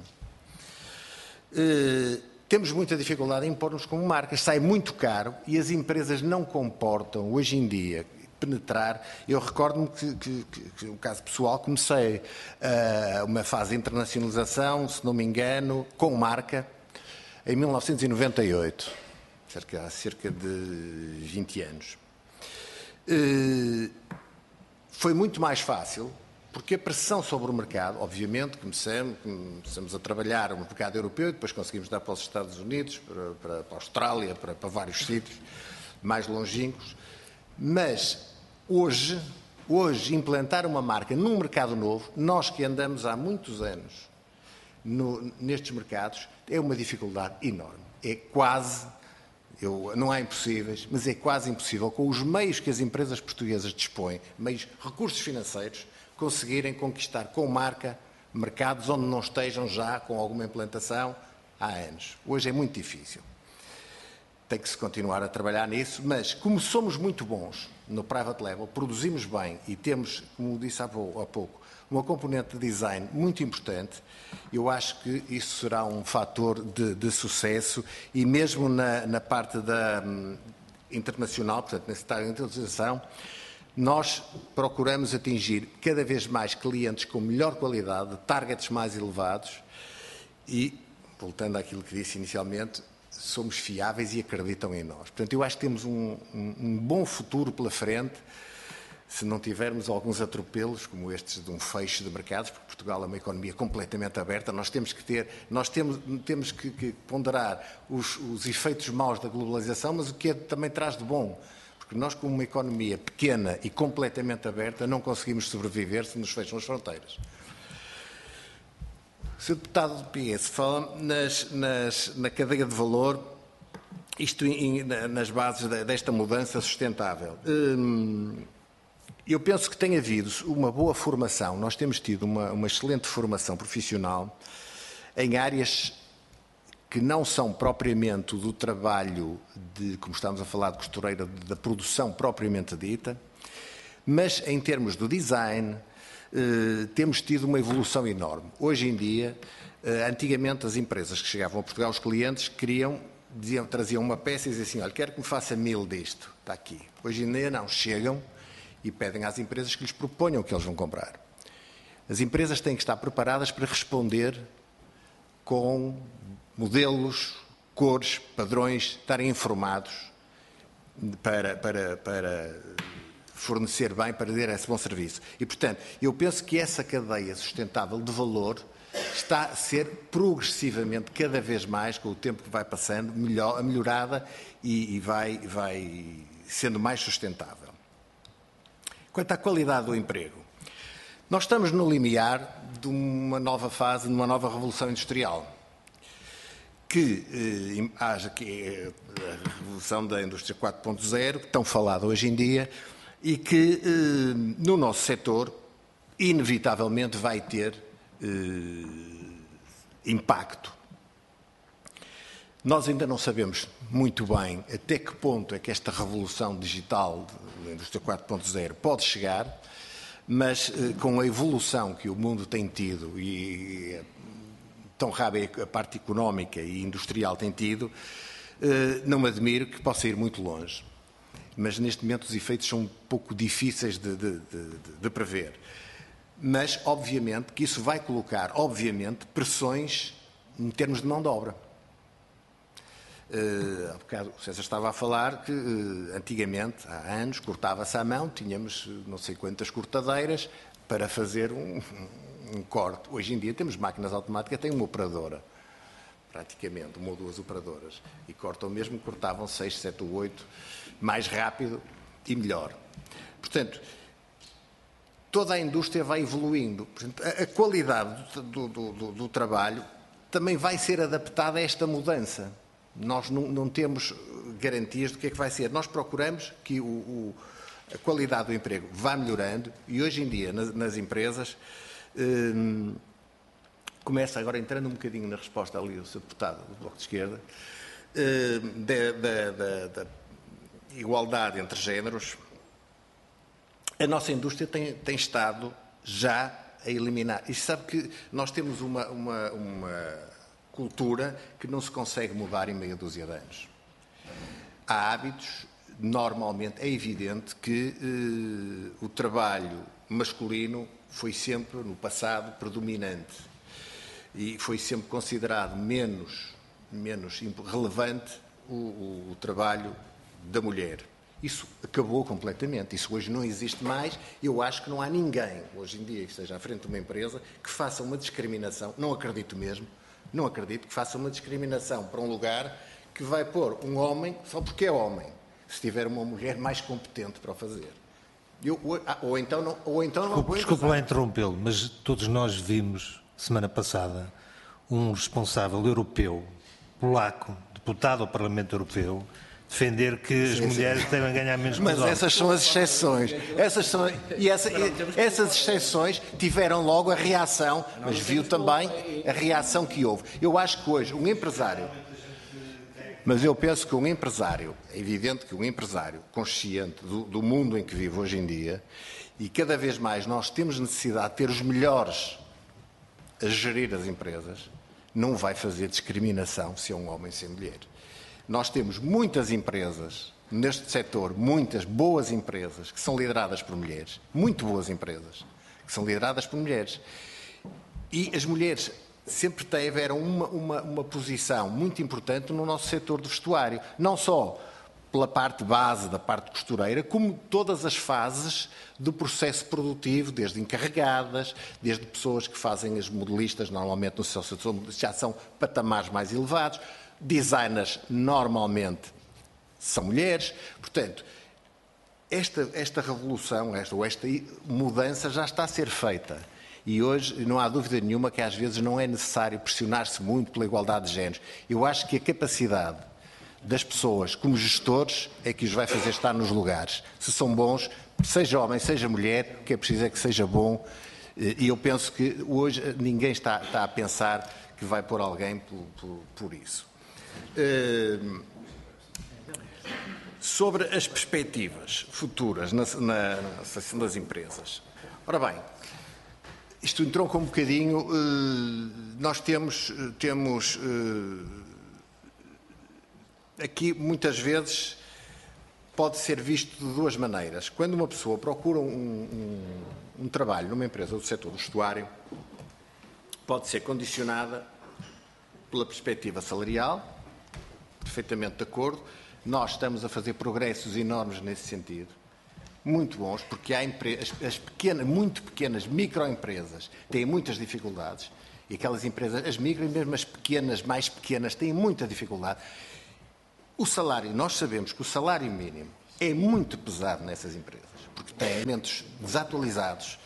Temos muita dificuldade em pôr-nos como marcas, sai muito caro e as empresas não comportam hoje em dia penetrar. Eu recordo-me que um caso pessoal, comecei uma fase de internacionalização, se não me engano, com marca, em 1998, há cerca de 20 anos. Foi muito mais fácil Porque a pressão sobre o mercado, obviamente, começamos a trabalhar no mercado europeu e depois conseguimos dar para os Estados Unidos, para a Austrália, para vários sítios mais longínquos. Mas hoje, implantar uma marca num mercado novo, nós que andamos há muitos anos nestes mercados, é uma dificuldade enorme. É quase, não há impossíveis, mas é quase impossível, com os meios que as empresas portuguesas dispõem, recursos financeiros, conseguirem conquistar com marca mercados onde não estejam já com alguma implantação há anos. Hoje é muito difícil. Tem que se continuar a trabalhar nisso, mas como somos muito bons no private label, produzimos bem e temos, como disse há pouco, uma componente de design muito importante, eu acho que isso será um fator de sucesso e mesmo na parte internacional, portanto, nesse estágio de internacionalização, nós procuramos atingir cada vez mais clientes com melhor qualidade, targets mais elevados e, voltando àquilo que disse inicialmente, somos fiáveis e acreditam em nós. Portanto, eu acho que temos um bom futuro pela frente, se não tivermos alguns atropelos, como estes de um fecho de mercados, porque Portugal é uma economia completamente aberta, nós temos que ponderar os efeitos maus da globalização, mas o que também traz de bom. Porque nós, como uma economia pequena e completamente aberta, não conseguimos sobreviver se nos fecham as fronteiras. O Sr. Deputado do PS fala na cadeia de valor, isto nas bases desta mudança sustentável. Eu penso que tem havido uma boa formação, nós temos tido uma excelente formação profissional em áreas que não são propriamente do trabalho como estamos a falar de costureira, da produção propriamente dita, mas em termos do design, temos tido uma evolução enorme. Hoje em dia, antigamente as empresas que chegavam a Portugal, os clientes traziam uma peça e diziam assim, olha, quero que me faça 1000 disto, está aqui. Hoje em dia não, chegam e pedem às empresas que lhes proponham o que eles vão comprar. As empresas têm que estar preparadas para responder com modelos, cores, padrões, estarem informados para fornecer bem, para dar esse bom serviço. E, portanto, eu penso que essa cadeia sustentável de valor está a ser progressivamente, cada vez mais, com o tempo que vai passando, melhorada e vai sendo mais sustentável. Quanto à qualidade do emprego, nós estamos no limiar de uma nova fase, de uma nova revolução industrial. Haja que a revolução da indústria 4.0, que tão falada hoje em dia, e que no nosso setor, inevitavelmente, vai ter impacto. Nós ainda não sabemos muito bem até que ponto é que esta revolução digital da indústria 4.0 pode chegar, mas com a evolução que o mundo tem tido e tão rápida a parte económica e industrial tem tido, não me admiro que possa ir muito longe. Mas neste momento os efeitos são um pouco difíceis de prever. Mas, obviamente, que isso vai colocar, pressões em termos de mão de obra. Há bocado o César estava a falar que antigamente, há anos, cortava-se à mão, tínhamos não sei quantas cortadeiras para fazer um corte. Hoje em dia temos máquinas automáticas, tem uma operadora, praticamente, uma ou duas operadoras, e cortam mesmo, cortavam 6, 7 ou 8, mais rápido e melhor. Portanto, toda a indústria vai evoluindo. Portanto, a qualidade do trabalho também vai ser adaptada a esta mudança. Nós não temos garantias do que é que vai ser. Nós procuramos que a qualidade do emprego vá melhorando e hoje em dia nas empresas começa agora entrando um bocadinho na resposta ali do Sr. Deputado do Bloco de Esquerda da igualdade entre géneros. A nossa indústria tem estado já a eliminar. E sabe que nós temos uma cultura que não se consegue mudar em meia dúzia de anos. Há hábitos, normalmente é evidente que o trabalho masculino foi sempre, no passado, predominante e foi sempre considerado menos relevante o trabalho da mulher. Isso acabou completamente. Isso hoje não existe mais. Eu acho que não há ninguém, hoje em dia, que esteja à frente de uma empresa, que faça uma discriminação. Não acredito mesmo. Não acredito que faça uma discriminação para um lugar que vai pôr um homem só porque é homem, se tiver uma mulher mais competente para o fazer. Ou então não. Desculpe lá interrompê-lo, mas todos nós vimos, semana passada, um responsável europeu, polaco, deputado ao Parlamento Europeu, defender que as mulheres devem ganhar menos que os Mas homens. essas são as exceções. Essas exceções tiveram logo a reação, mas viu também a reação que houve. Eu acho que hoje um empresário, mas eu penso que um empresário, é evidente que um empresário consciente do mundo em que vive hoje em dia, e cada vez mais nós temos necessidade de ter os melhores a gerir as empresas, não vai fazer discriminação se é um homem ou se é mulher. Nós temos muitas empresas neste setor, muitas boas empresas que são lideradas por mulheres, muito boas empresas que são lideradas por mulheres. E as mulheres sempre tiveram uma posição muito importante no nosso setor do vestuário, não só pela parte base da parte costureira, como todas as fases do processo produtivo, desde encarregadas, desde pessoas que fazem as modelistas, normalmente no seu setor já são patamares mais elevados, designers normalmente são mulheres. Portanto, esta revolução, esta mudança já está a ser feita. E hoje não há dúvida nenhuma que às vezes não é necessário pressionar-se muito pela igualdade de géneros. Eu acho que a capacidade das pessoas como gestores é que os vai fazer estar nos lugares. Se são bons, seja homem, seja mulher, o que é preciso é que seja bom. E eu penso que hoje ninguém está a pensar que vai pôr alguém por isso. Sobre as perspectivas futuras na Associação das Empresas. Ora bem, isto entrou um bocadinho. Nós temos aqui, muitas vezes, pode ser visto de duas maneiras. Quando uma pessoa procura um trabalho numa empresa do setor do vestuário, pode ser condicionada pela perspectiva salarial, perfeitamente de acordo. Nós estamos a fazer progressos enormes nesse sentido, muito bons, porque há as pequenas, muito pequenas microempresas têm muitas dificuldades, e aquelas empresas, as micro e mesmo as pequenas, mais pequenas, têm muita dificuldade. O salário, nós sabemos que o salário mínimo é muito pesado nessas empresas, porque têm elementos desatualizados,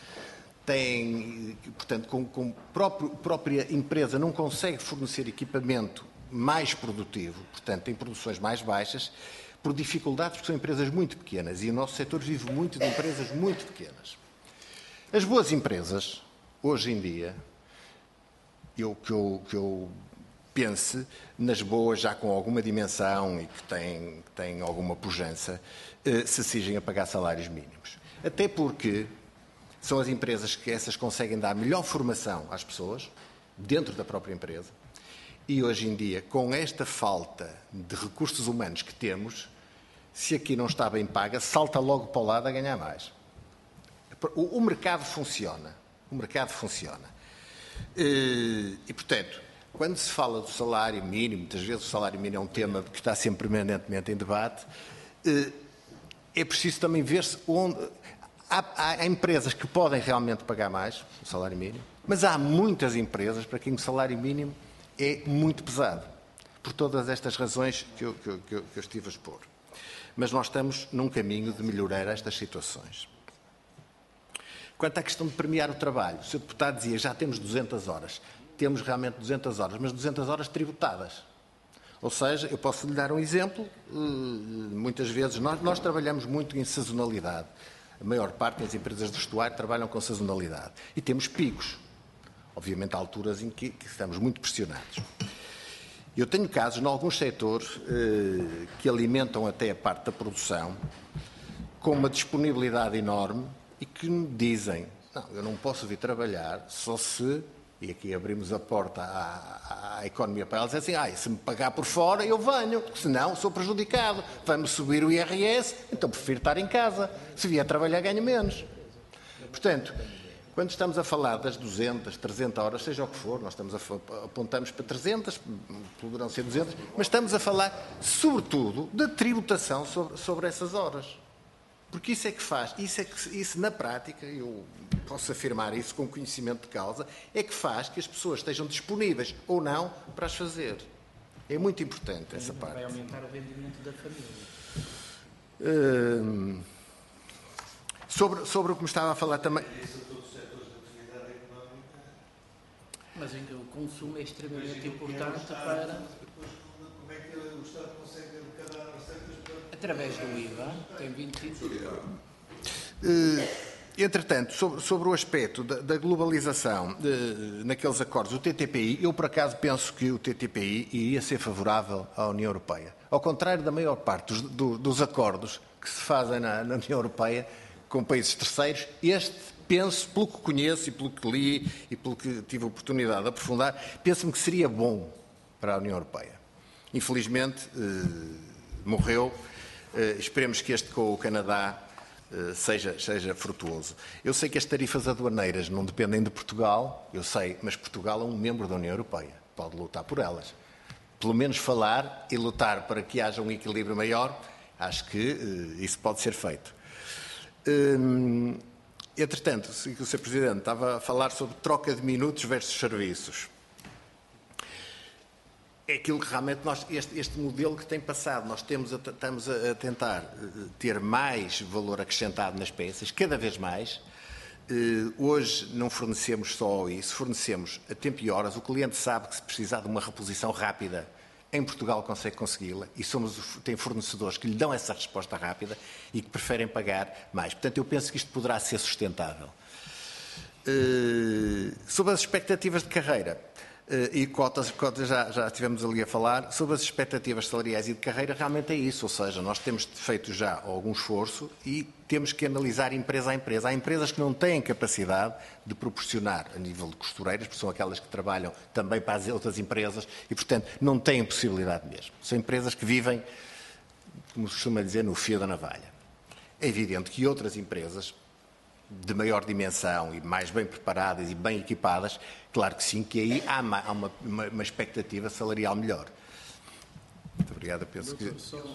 portanto, com a própria empresa não consegue fornecer equipamento mais produtivo, portanto, tem produções mais baixas, por dificuldades, porque são empresas muito pequenas, e o nosso setor vive muito de empresas muito pequenas. As boas empresas, hoje em dia, que eu pense nas boas já com alguma dimensão e que têm alguma pujança, se exigem a pagar salários mínimos. Até porque são as empresas que essas conseguem dar melhor formação às pessoas, dentro da própria empresa, e hoje em dia, com esta falta de recursos humanos que temos, se aqui não está bem paga, salta logo para o lado a ganhar mais. O mercado funciona. O mercado funciona. E, portanto, quando se fala do salário mínimo, muitas vezes o salário mínimo é um tema que está sempre permanentemente em debate, é preciso também ver-se onde... Há empresas que podem realmente pagar mais o salário mínimo, mas há muitas empresas para quem o salário mínimo é muito pesado, por todas estas razões que eu estive a expor. Mas nós estamos num caminho de melhorar estas situações. Quanto à questão de premiar o trabalho, o Sr. Deputado dizia, já temos 200 horas. Temos realmente 200 horas, mas 200 horas tributadas. Ou seja, eu posso lhe dar um exemplo, muitas vezes nós trabalhamos muito em sazonalidade. A maior parte das empresas de vestuário trabalham com sazonalidade. E temos picos. Obviamente, há alturas em que estamos muito pressionados. Eu tenho casos, em alguns setores, que alimentam até a parte da produção, com uma disponibilidade enorme e que me dizem, não, eu não posso vir trabalhar só se, e aqui abrimos a porta à economia para elas, assim, se me pagar por fora eu venho, senão sou prejudicado, vai-me subir o IRS, então prefiro estar em casa, se vier trabalhar ganho menos. Portanto, Quando estamos a falar das 200, 300 horas, seja o que for, nós apontamos para 300, poderão ser 200, mas estamos a falar, sobretudo, da tributação sobre essas horas. Porque isso é que faz, isso na prática, eu posso afirmar isso com conhecimento de causa, é que faz que as pessoas estejam disponíveis ou não para as fazer. É muito importante essa parte. Vai aumentar o rendimento da família. Sobre o que me estava a falar também... Mas o consumo é extremamente importante para... Como é que o Estado consegue arrecadar receitas para... Através do IVA, tem 25%. Entretanto, sobre o aspecto da globalização naqueles acordos, o TTPI, eu por acaso penso que o TTPI iria ser favorável à União Europeia. Ao contrário da maior parte dos acordos que se fazem na União Europeia com países terceiros, este, penso, pelo que conheço e pelo que li e pelo que tive a oportunidade de aprofundar, penso-me que seria bom para a União Europeia. Infelizmente, morreu. Esperemos que este com o Canadá seja frutuoso. Eu sei que as tarifas aduaneiras não dependem de Portugal, eu sei, mas Portugal é um membro da União Europeia, pode lutar por elas. Pelo menos falar e lutar para que haja um equilíbrio maior, acho que isso pode ser feito. Entretanto, o Sr. Presidente estava a falar sobre troca de minutos versus serviços. É aquilo que realmente este modelo que tem passado, nós estamos a tentar ter mais valor acrescentado nas peças, cada vez mais. Hoje não fornecemos só isso, fornecemos a tempo e horas. O cliente sabe que se precisar de uma reposição rápida, em Portugal consegue consegui-la e tem fornecedores que lhe dão essa resposta rápida e que preferem pagar mais. Portanto, eu penso que isto poderá ser sustentável. Sobre as expectativas de carreira, e cotas já estivemos ali a falar, sobre as expectativas salariais e de carreira, realmente é isso, ou seja, nós temos feito já algum esforço e temos que analisar empresa a empresa. Há empresas que não têm capacidade de proporcionar a nível de costureiras, porque são aquelas que trabalham também para as outras empresas e, portanto, não têm possibilidade mesmo. São empresas que vivem, como se costuma dizer, no fio da navalha. É evidente que outras empresas de maior dimensão e mais bem preparadas e bem equipadas, claro que sim, que aí há uma expectativa salarial melhor. Muito obrigado, penso que...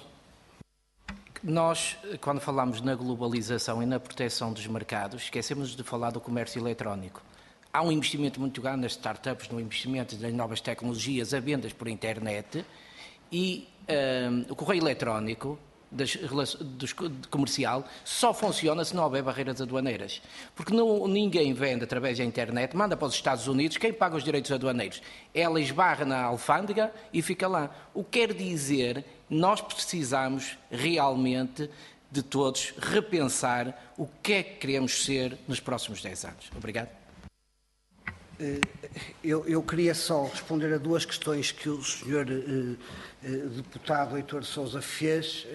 Nós, quando falamos na globalização e na proteção dos mercados, esquecemos de falar do comércio eletrónico. Há um investimento muito grande nas startups, no investimento das novas tecnologias, a vendas por internet e o correio eletrónico comercial só funciona se não houver barreiras aduaneiras. Porque ninguém vende através da internet, manda para os Estados Unidos, quem paga os direitos aduaneiros? Ela esbarra na alfândega e fica lá. O que quer dizer, nós precisamos realmente de todos repensar o que é que queremos ser nos próximos 10 anos. Obrigado. Eu queria só responder a duas questões que o Sr. Deputado Heitor de Sousa fez,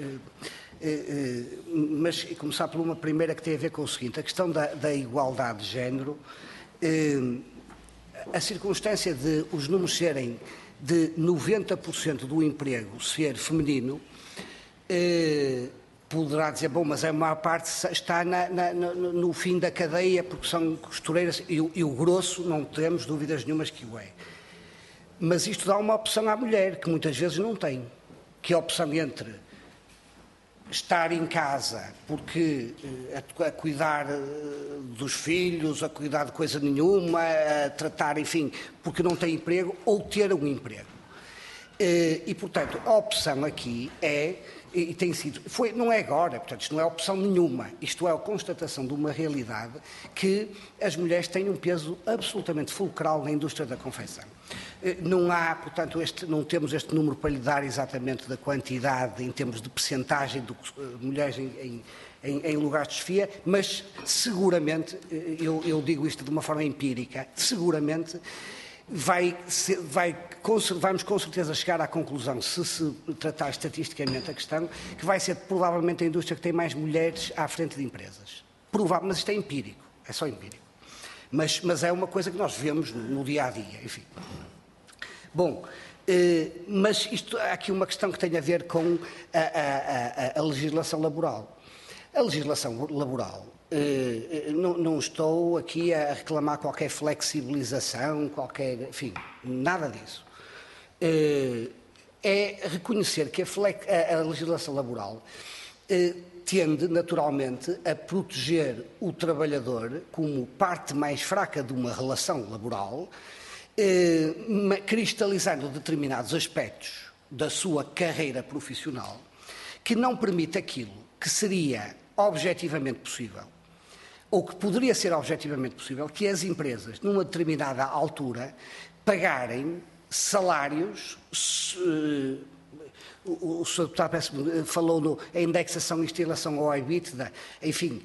mas começar por uma primeira que tem a ver com o seguinte, a questão da igualdade de género, a circunstância de os números serem de 90% do emprego ser feminino, poderá dizer, bom, mas a maior parte está no fim da cadeia, porque são costureiras, e o grosso, não temos dúvidas nenhumas que o é. Mas isto dá uma opção à mulher, que muitas vezes não tem, que é a opção entre estar em casa, porque a cuidar dos filhos, a cuidar de coisa nenhuma, a tratar, enfim, porque não tem emprego, ou ter um emprego. E, portanto, a opção aqui é... E tem sido, não é agora, portanto, isto não é opção nenhuma, isto é a constatação de uma realidade que as mulheres têm um peso absolutamente fulcral na indústria da confecção. Não há, portanto, não temos este número para lhe dar exatamente da quantidade em termos de percentagem de mulheres em lugares de chefia, mas seguramente, eu digo isto de uma forma empírica, seguramente vamos com certeza chegar à conclusão, se tratar estatisticamente a questão, que vai ser provavelmente a indústria que tem mais mulheres à frente de empresas. Provável, mas isto é empírico, é só empírico. Mas é uma coisa que nós vemos no dia a dia, enfim. Bom, mas há aqui uma questão que tem a ver com a legislação laboral. A legislação laboral Não estou aqui a reclamar qualquer flexibilização, enfim, nada disso. É reconhecer que a legislação laboral tende naturalmente a proteger o trabalhador como parte mais fraca de uma relação laboral, cristalizando determinados aspectos da sua carreira profissional que não permite aquilo que seria objetivamente possível, ou que poderia ser objetivamente possível, que as empresas, numa determinada altura, pagarem salários. O Sr. Deputado falou na indexação em relação ao EBITDA, enfim,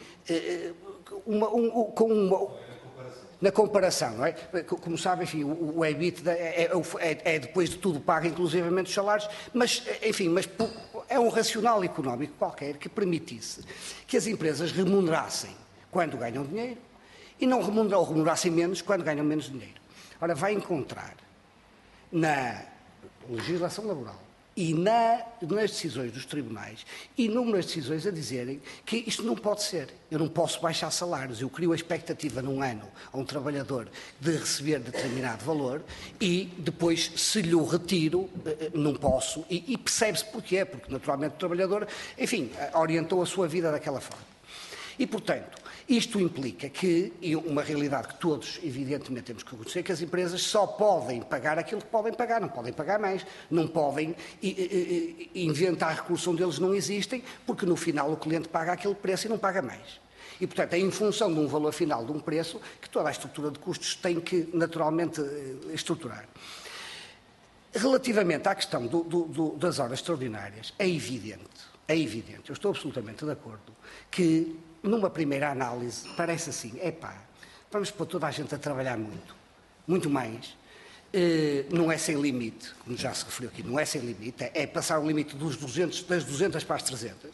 na comparação, não é? Como sabe, enfim, o EBITDA é depois de tudo pago, inclusivamente os salários, mas, enfim, é um racional económico qualquer que permitisse que as empresas remunerassem quando ganham dinheiro e não remunerassem menos quando ganham menos dinheiro. Ora, vai encontrar na legislação laboral e nas decisões dos tribunais inúmeras decisões a dizerem que isto não pode ser. Eu não posso baixar salários. Eu crio a expectativa num ano a um trabalhador de receber determinado valor e depois, se lhe o retiro, não posso. E percebe-se porquê. Porque, naturalmente, o trabalhador, enfim, orientou a sua vida daquela forma. E, portanto, isto implica que, e uma realidade que todos, evidentemente, temos que reconhecer, que as empresas só podem pagar aquilo que podem pagar, não podem pagar mais, não podem inventar recursos onde eles não existem, porque no final o cliente paga aquele preço e não paga mais. E, portanto, é em função de um valor final de um preço que toda a estrutura de custos tem que, naturalmente, estruturar. Relativamente à questão das horas extraordinárias, é evidente, eu estou absolutamente de acordo, que numa primeira análise, parece assim, vamos pôr toda a gente a trabalhar muito mais, não é sem limite, como já se referiu aqui, não é sem limite, é passar o limite das 200 para as 300.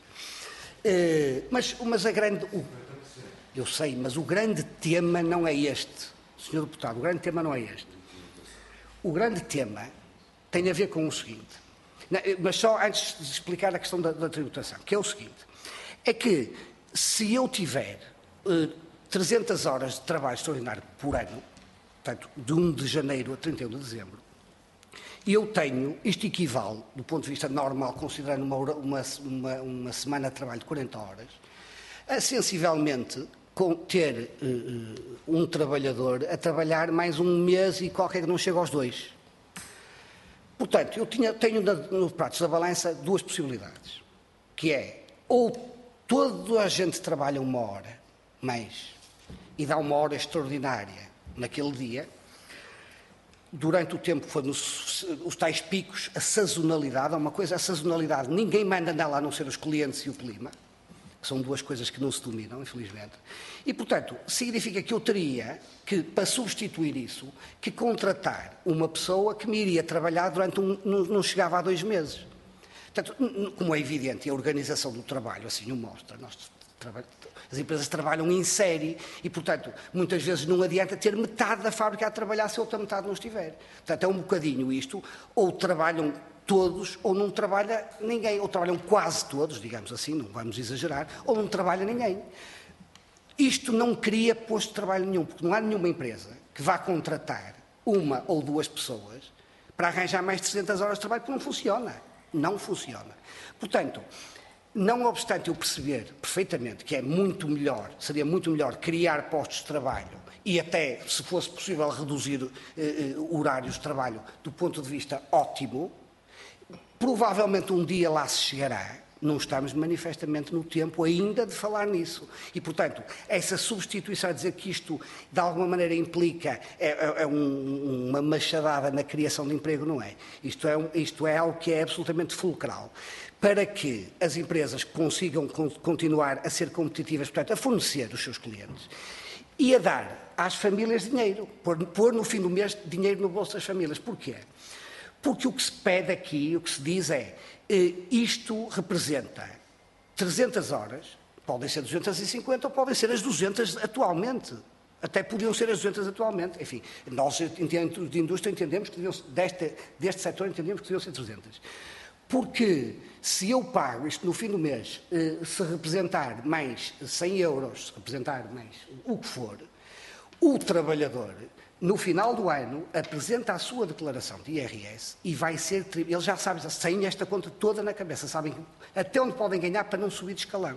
Mas a grande... Eu sei, mas o grande tema não é este, Sr. Deputado, o grande tema não é este. O grande tema tem a ver com o seguinte, mas só antes de explicar a questão da tributação, que é o seguinte, é que se eu tiver 300 horas de trabalho extraordinário por ano, portanto, de 1 de janeiro a 31 de dezembro, eu tenho, isto equivale, do ponto de vista normal, considerando uma semana de trabalho de 40 horas, a sensivelmente ter um trabalhador a trabalhar mais um mês e qualquer que não chega aos 2. Portanto, eu tenho nos pratos da balança duas possibilidades, que é, ou toda a gente trabalha 1 hora mais e dá 1 hora extraordinária naquele dia, durante o tempo que foi os tais picos, a sazonalidade, a sazonalidade, ninguém manda nela a não ser os clientes e o clima, que são duas coisas que não se dominam, infelizmente, e, portanto, significa que eu teria que, para substituir isso, que contratar uma pessoa que me iria trabalhar durante não chegava a 2 meses. Portanto, como é evidente, a organização do trabalho assim o mostra. As empresas trabalham em série e, portanto, muitas vezes não adianta ter metade da fábrica a trabalhar se a outra metade não estiver. Portanto, é um bocadinho isto, ou trabalham todos ou não trabalha ninguém, ou trabalham quase todos, digamos assim, não vamos exagerar, ou não trabalha ninguém. Isto não cria posto de trabalho nenhum, porque não há nenhuma empresa que vá contratar 1 ou 2 pessoas para arranjar mais de 300 horas de trabalho, porque não funciona. Não funciona. Portanto, não obstante eu perceber perfeitamente que seria muito melhor criar postos de trabalho e até, se fosse possível, reduzir horários de trabalho do ponto de vista ótimo, provavelmente um dia lá se chegará. Não estamos manifestamente no tempo ainda de falar nisso. E, portanto, essa substituição, a dizer que isto de alguma maneira implica uma machadada na criação de emprego, não é. Isto é algo que é absolutamente fulcral. Para que as empresas consigam continuar a ser competitivas, portanto, a fornecer os seus clientes e a dar às famílias dinheiro, pôr no fim do mês dinheiro no bolso das famílias. Porquê? Porque o que se pede aqui, o que se diz é, isto representa 300 horas, podem ser 250 ou podem ser as 200 atualmente. Até podiam ser as 200 atualmente. Enfim, nós de indústria entendemos que deste setor entendemos que deviam ser 300. Porque se eu pago isto no fim do mês, se representar mais 100 euros, se representar mais o que for, o trabalhador, no final do ano, apresenta a sua declaração de IRS e vai ser... Eles já sabem, têm esta conta toda na cabeça, sabem até onde podem ganhar para não subir de escalão.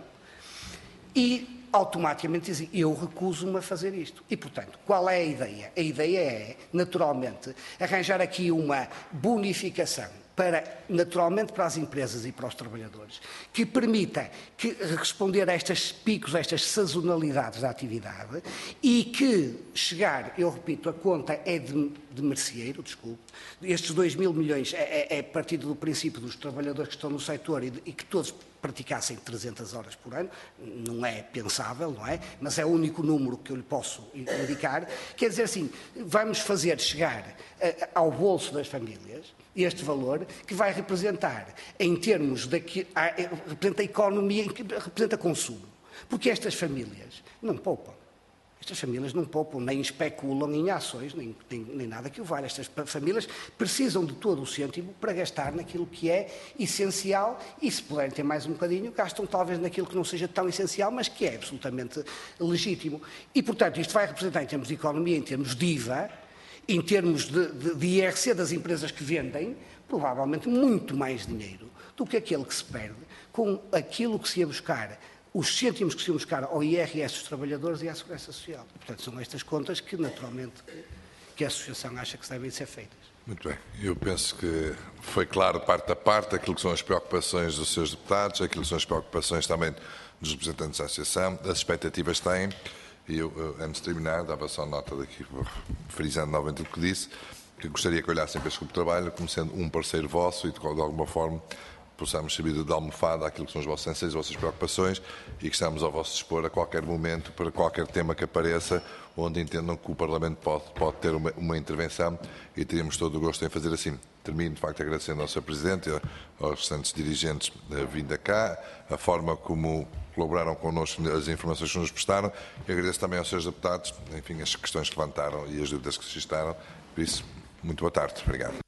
E automaticamente dizem, eu recuso-me a fazer isto. E, portanto, qual é a ideia? A ideia é, naturalmente, arranjar aqui uma bonificação naturalmente para as empresas e para os trabalhadores, que permita responder a estes picos, a estas sazonalidades da atividade e que chegar, eu repito, a conta é de merceeiro, desculpe, estes 2.000 milhões é partido do princípio dos trabalhadores que estão no setor e que todos praticassem 300 horas por ano, não é pensável, não é? Mas é o único número que eu lhe posso indicar. Quer dizer assim, vamos fazer chegar ao bolso das famílias este valor que vai representar, em termos representa a economia, representa consumo. Porque estas famílias não poupam. Estas famílias não poupam, nem especulam em ações, nem nada que o valha. Estas famílias precisam de todo o cêntimo para gastar naquilo que é essencial e, se puderem ter mais um bocadinho, gastam talvez naquilo que não seja tão essencial, mas que é absolutamente legítimo. E, portanto, isto vai representar, em termos de economia, em termos de IVA, em termos de IRC das empresas que vendem, provavelmente muito mais dinheiro do que aquele que se perde com aquilo que se ia buscar, os cêntimos que se iam buscar ao IRS dos trabalhadores e à Segurança Social. Portanto, são estas contas que, naturalmente, que a Associação acha que devem ser feitas. Muito bem. Eu penso que foi claro, parte a parte, aquilo que são as preocupações dos seus deputados, aquilo que são as preocupações também dos representantes da Associação, as expectativas têm. E eu, antes de terminar, dava só nota daqui, frisando novamente o que disse, que gostaria que olhassem para este grupo de trabalho como sendo um parceiro vosso e, de alguma forma, possamos servir de almofada àquilo que são os vossos anseios, as vossas preocupações e que estamos ao vosso dispor a qualquer momento, para qualquer tema que apareça, onde entendam que o Parlamento pode ter uma intervenção e teríamos todo o gosto em fazer assim. Termino, de facto, agradecendo ao Sr. Presidente e aos restantes dirigentes da vinda cá, a forma como colaboraram connosco, as informações que nos prestaram, e agradeço também aos seus deputados, enfim, as questões que levantaram e as dúvidas que suscitaram. Por isso, muito boa tarde. Obrigado.